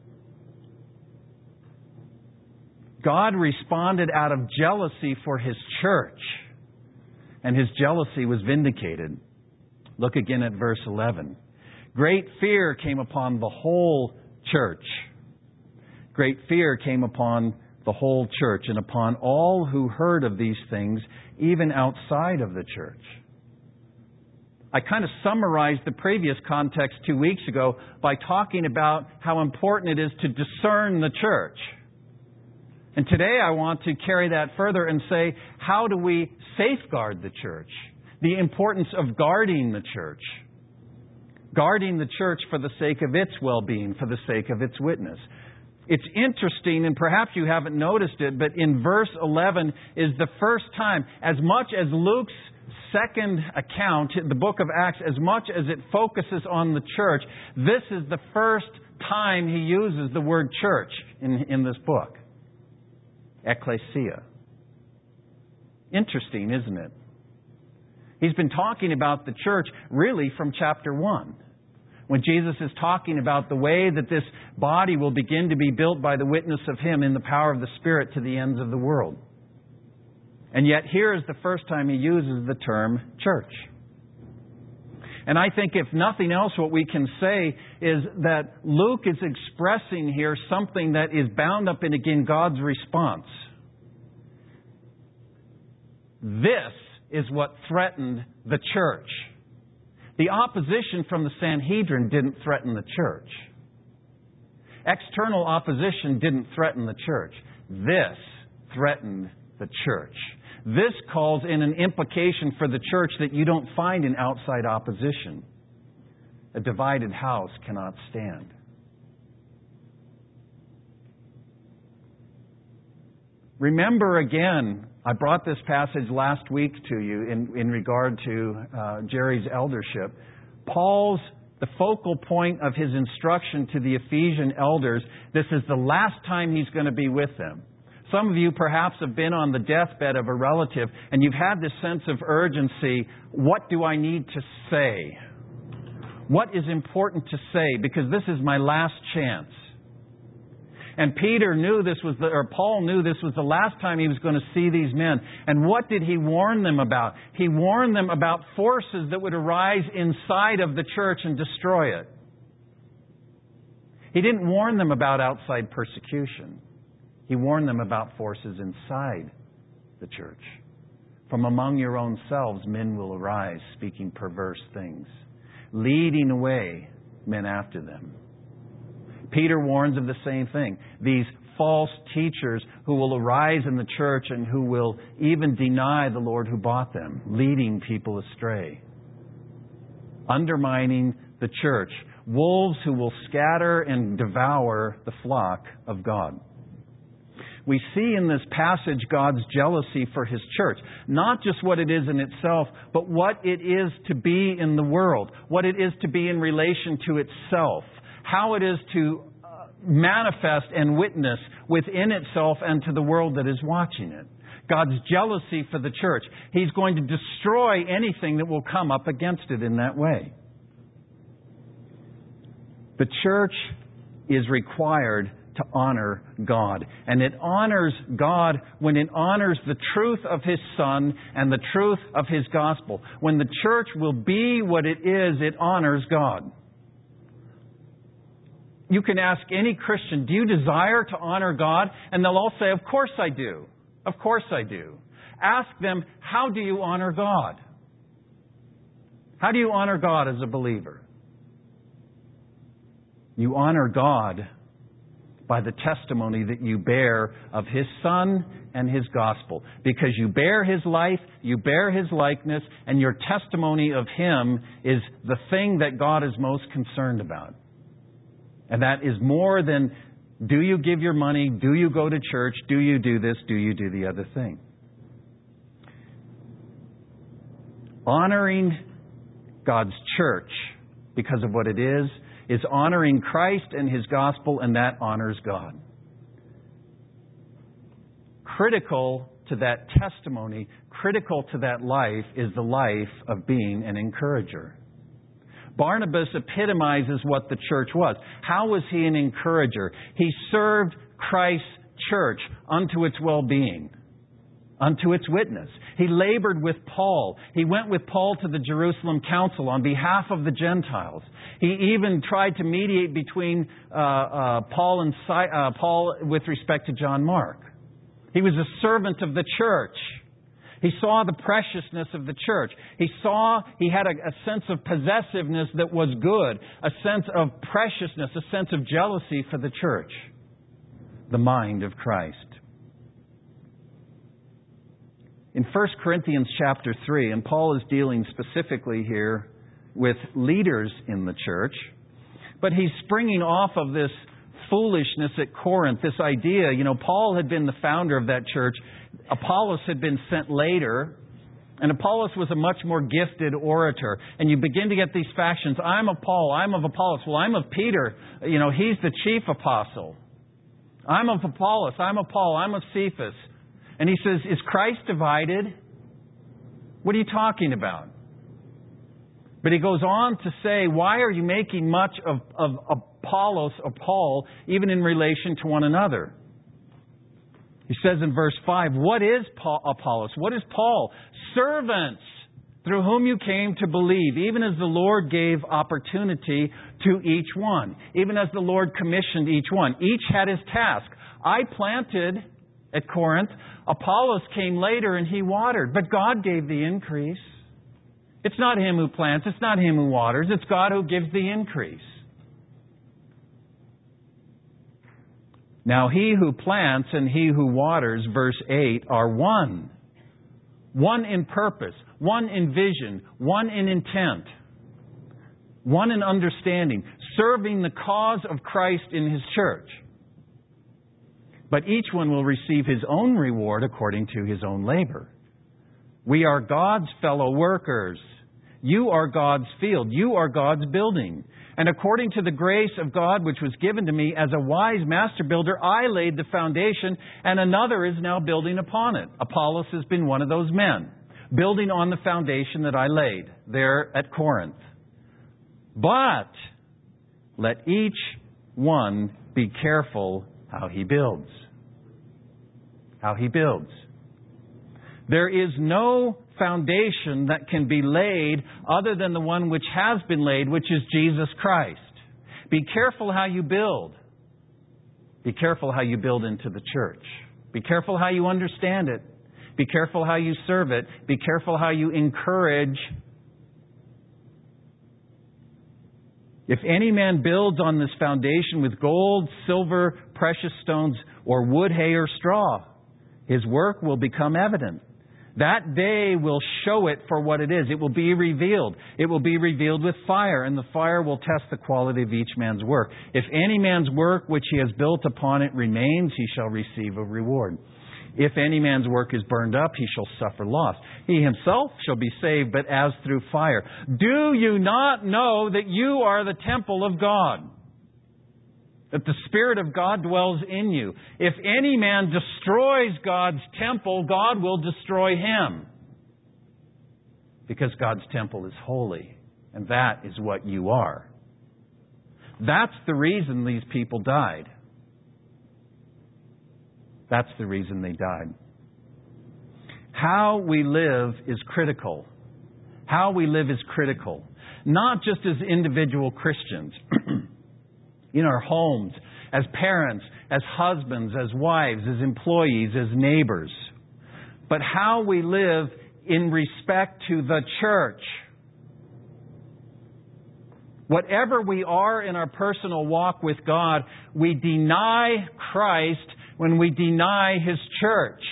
God responded out of jealousy for His church, and His jealousy was vindicated. Look again at verse eleven. Great fear came upon the whole church. Great fear came upon the whole church and upon all who heard of these things, even outside of the church. I kind of summarized the previous context two weeks ago by talking about how important it is to discern the church. And today I want to carry that further and say, how do we safeguard the church? The importance of guarding the church. Guarding the church for the sake of its well-being, for the sake of its witness. It's interesting, and perhaps you haven't noticed it, but in verse eleven is the first time, as much as Luke's second account, the book of Acts, as much as it focuses on the church, this is the first time he uses the word church in, in this book. Ecclesia. Interesting, isn't it? He's been talking about the church really from chapter one. When Jesus is talking about the way that this body will begin to be built by the witness of Him in the power of the Spirit to the ends of the world. And yet here is the first time he uses the term church. And I think if nothing else, what we can say is that Luke is expressing here something that is bound up in, again, God's response. This is what threatened the church. The opposition from the Sanhedrin didn't threaten the church. External opposition didn't threaten the church. This threatened the church. This calls in an implication for the church that you don't find in outside opposition. A divided house cannot stand. Remember again, I brought this passage last week to you in, in regard to uh, Jerry's eldership. Paul's, the focal point of his instruction to the Ephesian elders, this is the last time he's going to be with them. Some of you perhaps have been on the deathbed of a relative and you've had this sense of urgency. What do I need to say? What is important to say? Because this is my last chance. And Peter knew this was the, or Paul knew this was the last time he was going to see these men. And what did he warn them about? He warned them about forces that would arise inside of the church and destroy it. He didn't warn them about outside persecution. He warned them about forces inside the church. From among your own selves, men will arise, speaking perverse things, leading away men after them. Peter warns of the same thing. These false teachers who will arise in the church and who will even deny the Lord who bought them, leading people astray, undermining the church. Wolves who will scatter and devour the flock of God. We see in this passage God's jealousy for His church. Not just what it is in itself, but what it is to be in the world. What it is to be in relation to itself. How it is to uh, manifest and witness within itself and to the world that is watching it. God's jealousy for the church. He's going to destroy anything that will come up against it in that way. The church is required to honor God. And it honors God when it honors the truth of His Son and the truth of His gospel. When the church will be what it is, it honors God. You can ask any Christian, do you desire to honor God? And they'll all say, of course I do. Of course I do. Ask them, how do you honor God? How do you honor God as a believer? You honor God by the testimony that you bear of His Son and His gospel. Because you bear His life, you bear His likeness, and your testimony of Him is the thing that God is most concerned about. And that is more than, do you give your money? Do you go to church? Do you do this? Do you do the other thing? Honoring God's church because of what it is, is honoring Christ and His gospel, and that honors God. Critical to that testimony, critical to that life, is the life of being an encourager. Barnabas epitomizes what the church was. How was he an encourager? He served Christ's church unto its well-being, unto its witness. He labored with Paul. He went with Paul to the Jerusalem Council on behalf of the Gentiles. He even tried to mediate between uh, uh, Paul and Si- uh, Paul with respect to John Mark. He was a servant of the church. He saw the preciousness of the church. He saw, he had a, a sense of possessiveness that was good, a sense of preciousness, a sense of jealousy for the church, the mind of Christ. In First Corinthians chapter three, and Paul is dealing specifically here with leaders in the church, but he's springing off of this foolishness at Corinth, this idea, you know, Paul had been the founder of that church. Apollos had been sent later, and Apollos was a much more gifted orator. And you begin to get these factions. I'm of Paul, I'm of Apollos. Well, I'm of Peter. You know, he's the chief apostle. I'm of Apollos, I'm of Paul, I'm of Cephas. And he says, is Christ divided? What are you talking about? But he goes on to say, why are you making much of, of Apollos or Paul, even in relation to one another? He says in verse five, what is Paul, Apollos? What is Paul? Servants through whom you came to believe, even as the Lord gave opportunity to each one, even as the Lord commissioned each one. Each had his task. I planted at Corinth. Apollos came later and he watered, but God gave the increase. It's not him who plants, it's not him who waters, it's God who gives the increase. Now he who plants and he who waters, verse eight, are one. One in purpose, one in vision, one in intent, one in understanding, serving the cause of Christ in His church. But each one will receive his own reward according to his own labor. We are God's fellow workers. You are God's field. You are God's building. And according to the grace of God which was given to me as a wise master builder, I laid the foundation, and another is now building upon it. Apollos has been one of those men, building on the foundation that I laid there at Corinth. But let each one be careful how he builds. How he builds. There is no foundation that can be laid other than the one which has been laid, which is Jesus Christ. Be careful how you build. Be careful how you build into the church. Be careful how you understand it. Be careful how you serve it. Be careful how you encourage. If any man builds on this foundation with gold, silver, precious stones, or wood, hay, or straw, his work will become evident. That day will show it for what it is. It will be revealed. It will be revealed with fire, and the fire will test the quality of each man's work. If any man's work which he has built upon it remains, he shall receive a reward. If any man's work is burned up, he shall suffer loss. He himself shall be saved, but as through fire. Do you not know that you are the temple of God? That the Spirit of God dwells in you. If any man destroys God's temple, God will destroy him. Because God's temple is holy. And that is what you are. That's the reason these people died. That's the reason they died. How we live is critical. How we live is critical. Not just as individual Christians. In our homes, as parents, as husbands, as wives, as employees, as neighbors. But how we live in respect to the church. Whatever we are in our personal walk with God, we deny Christ when we deny His church.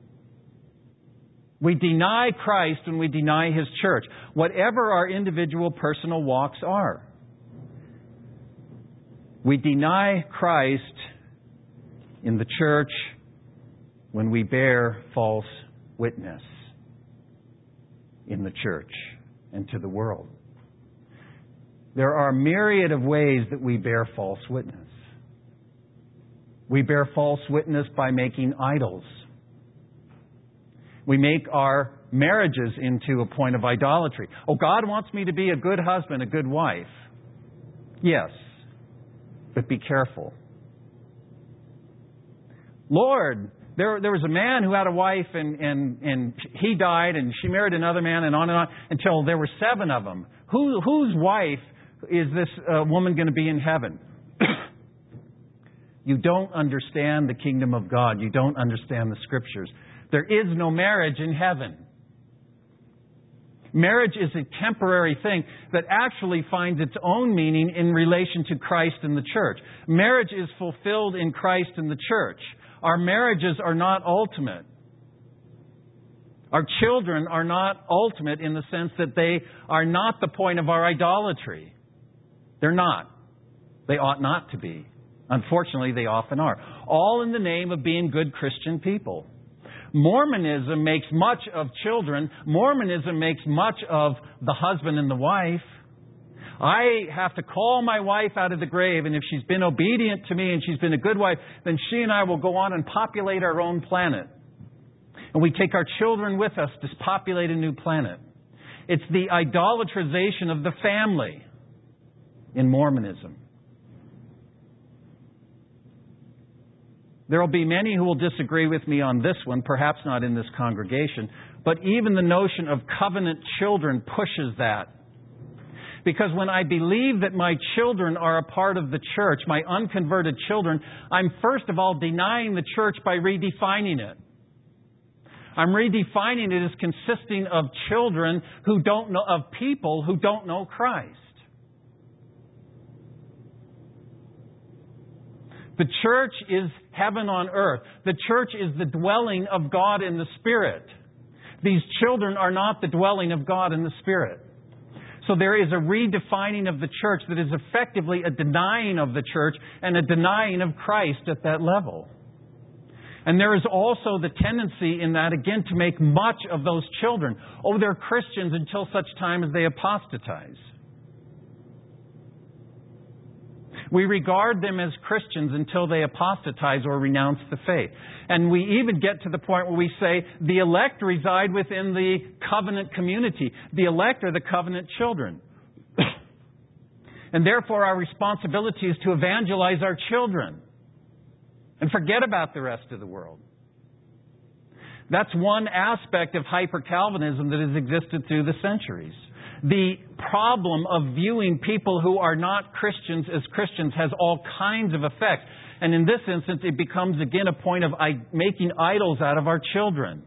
We deny Christ when we deny His church. Whatever our individual personal walks are. We deny Christ in the church when we bear false witness in the church and to the world. There are a myriad of ways that we bear false witness. We bear false witness by making idols. We make our marriages into a point of idolatry. Oh, God wants me to be a good husband, a good wife. Yes, but be careful. Lord, there, there was a man who had a wife and, and, and he died and she married another man and on and on until there were seven of them. Who, whose wife is this uh, woman going to be in heaven? You don't understand the kingdom of God. You don't understand the Scriptures. There is no marriage in heaven. Marriage is a temporary thing that actually finds its own meaning in relation to Christ and the church. Marriage is fulfilled in Christ and the church. Our marriages are not ultimate. Our children are not ultimate in the sense that they are not the point of our idolatry. They're not. They ought not to be. Unfortunately, they often are. All in the name of being good Christian people. Mormonism makes much of children. Mormonism makes much of the husband and the wife. I have to call my wife out of the grave, and if she's been obedient to me and she's been a good wife, then she and I will go on and populate our own planet. And we take our children with us to populate a new planet. It's the idolatrization of the family in Mormonism. There will be many who will disagree with me on this one, perhaps not in this congregation, but even the notion of covenant children pushes that. Because when I believe that my children are a part of the church, my unconverted children, I'm first of all denying the church by redefining it. I'm redefining it as consisting of children who don't know, of people who don't know Christ. The church is heaven on earth. The church is the dwelling of God in the Spirit. These children are not the dwelling of God in the Spirit. So there is a redefining of the church that is effectively a denying of the church and a denying of Christ at that level. And there is also the tendency in that, again, to make much of those children. Oh, they're Christians until such time as they apostatize. We regard them as Christians until they apostatize or renounce the faith. And we even get to the point where we say the elect reside within the covenant community. The elect are the covenant children. And therefore our responsibility is to evangelize our children and forget about the rest of the world. That's one aspect of hyper-Calvinism that has existed through the centuries. The problem of viewing people who are not Christians as Christians has all kinds of effects. And in this instance, it becomes again a point of making idols out of our children.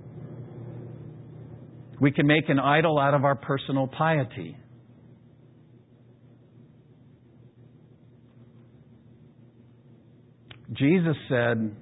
We can make an idol out of our personal piety. Jesus said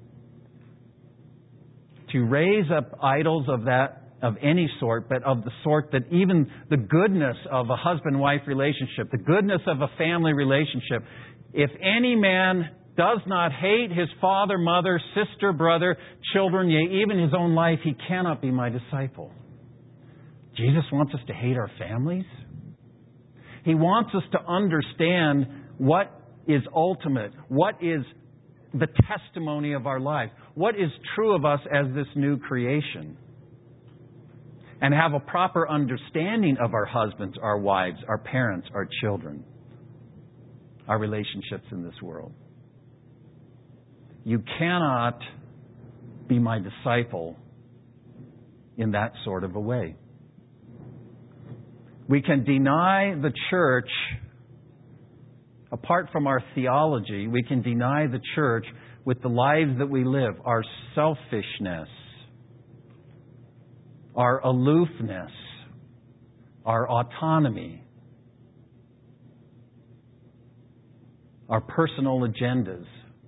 to raise up idols of that of any sort, but of the sort that even the goodness of a husband-wife relationship, the goodness of a family relationship, if any man does not hate his father, mother, sister, brother, children, yea, even his own life, he cannot be my disciple. Jesus wants us to hate our families. He wants us to understand what is ultimate, what is the testimony of our life, what is true of us as this new creation. And have a proper understanding of our husbands, our wives, our parents, our children, our relationships in this world. You cannot be my disciple in that sort of a way. We can deny the church, apart from our theology, we can deny the church with the lives that we live, our selfishness, our aloofness, our autonomy, our personal agendas.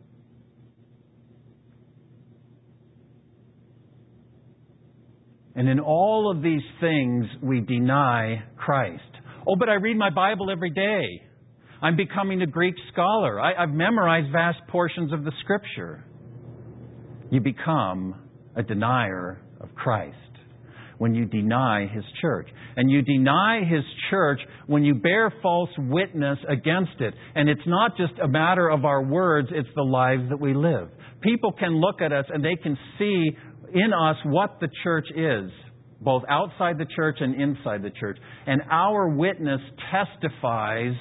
And in all of these things, we deny Christ. Oh, but I read my Bible every day. I'm becoming a Greek scholar. I, I've memorized vast portions of the Scripture. You become a denier of Christ when you deny His church. And you deny His church when you bear false witness against it. And it's not just a matter of our words, it's the lives that we live. People can look at us and they can see in us what the church is, both outside the church and inside the church. And our witness testifies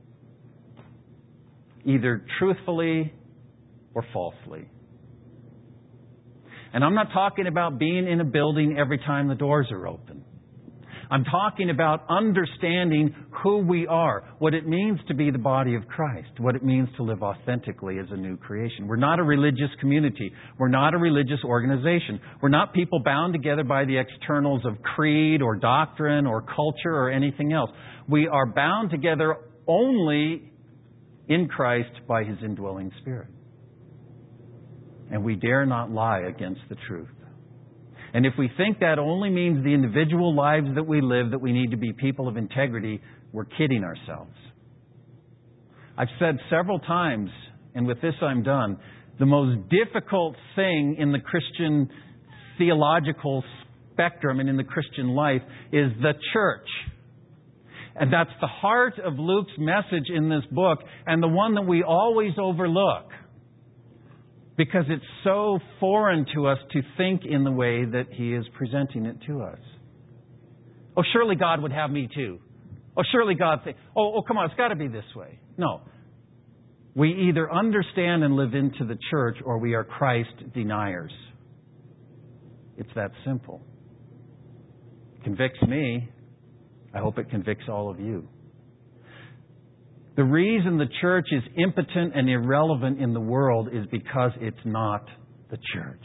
either truthfully or falsely. And I'm not talking about being in a building every time the doors are open. I'm talking about understanding who we are, what it means to be the body of Christ, what it means to live authentically as a new creation. We're not a religious community. We're not a religious organization. We're not people bound together by the externals of creed or doctrine or culture or anything else. We are bound together only in Christ by His indwelling Spirit. And we dare not lie against the truth. And if we think that only means the individual lives that we live, that we need to be people of integrity, we're kidding ourselves. I've said several times, and with this I'm done, the most difficult thing in the Christian theological spectrum and in the Christian life is the church. And that's the heart of Luke's message in this book, and the one that we always overlook. Because it's so foreign to us to think in the way that He is presenting it to us. Oh, surely God would have me too. Oh, surely God thinks, oh, oh, come on, it's got to be this way. No. We either understand and live into the church or we are Christ deniers. It's that simple. It convicts me. I hope it convicts all of you. The reason the church is impotent and irrelevant in the world is because it's not the church.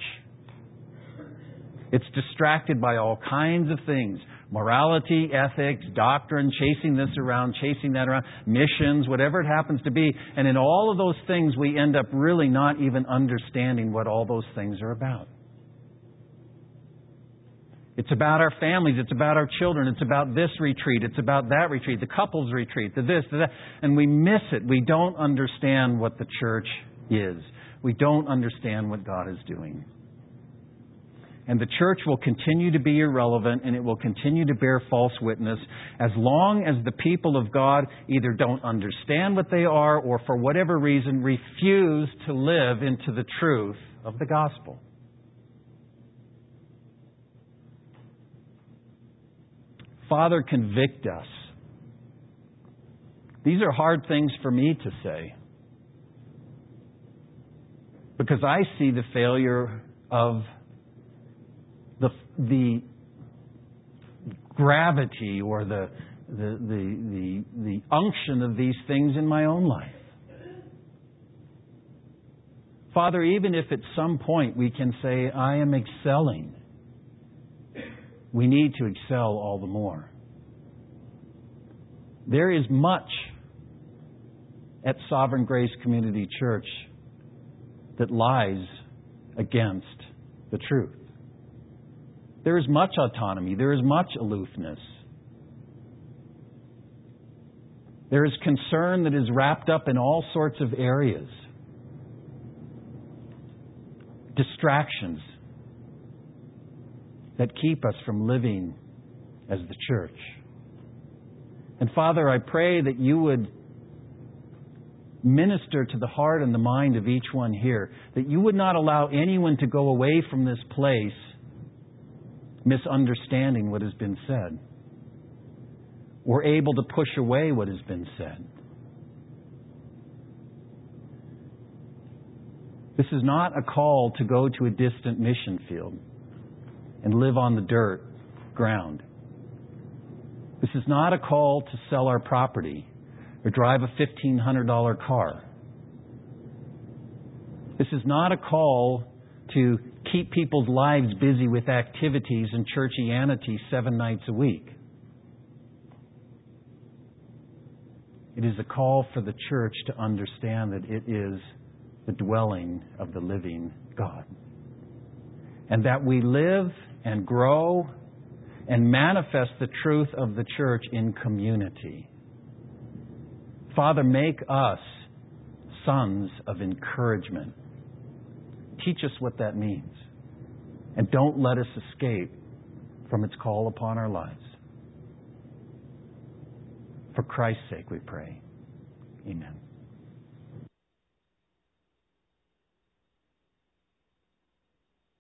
It's distracted by all kinds of things. Morality, ethics, doctrine, chasing this around, chasing that around, missions, whatever it happens to be. And in all of those things, we end up really not even understanding what all those things are about. It's about our families. It's about our children. It's about this retreat. It's about that retreat, the couples retreat, the this, the that. And we miss it. We don't understand what the church is. We don't understand what God is doing. And the church will continue to be irrelevant and it will continue to bear false witness as long as the people of God either don't understand what they are or for whatever reason refuse to live into the truth of the gospel. Father, convict us. These are hard things for me to say because I see the failure of the the gravity or the the the the, the unction of these things in my own life. Father, even if at some point we can say, I am excelling, we need to excel all the more. There is much at Sovereign Grace Community Church that lies against the truth. There is much autonomy. There is much aloofness. There is concern that is wrapped up in all sorts of areas. Distractions that keep us from living as the church. And Father, I pray that you would minister to the heart and the mind of each one here, that you would not allow anyone to go away from this place misunderstanding what has been said or able to push away what has been said. This is not a call to go to a distant mission field and live on the dirt ground. This is not a call to sell our property or drive a fifteen hundred dollars car. This is not a call to keep people's lives busy with activities and churchianity seven nights a week. It is a call for the church to understand that it is the dwelling of the living God. And that we live and grow and manifest the truth of the church in community. Father, make us sons of encouragement. Teach us what that means. And don't let us escape from its call upon our lives. For Christ's sake we pray. Amen.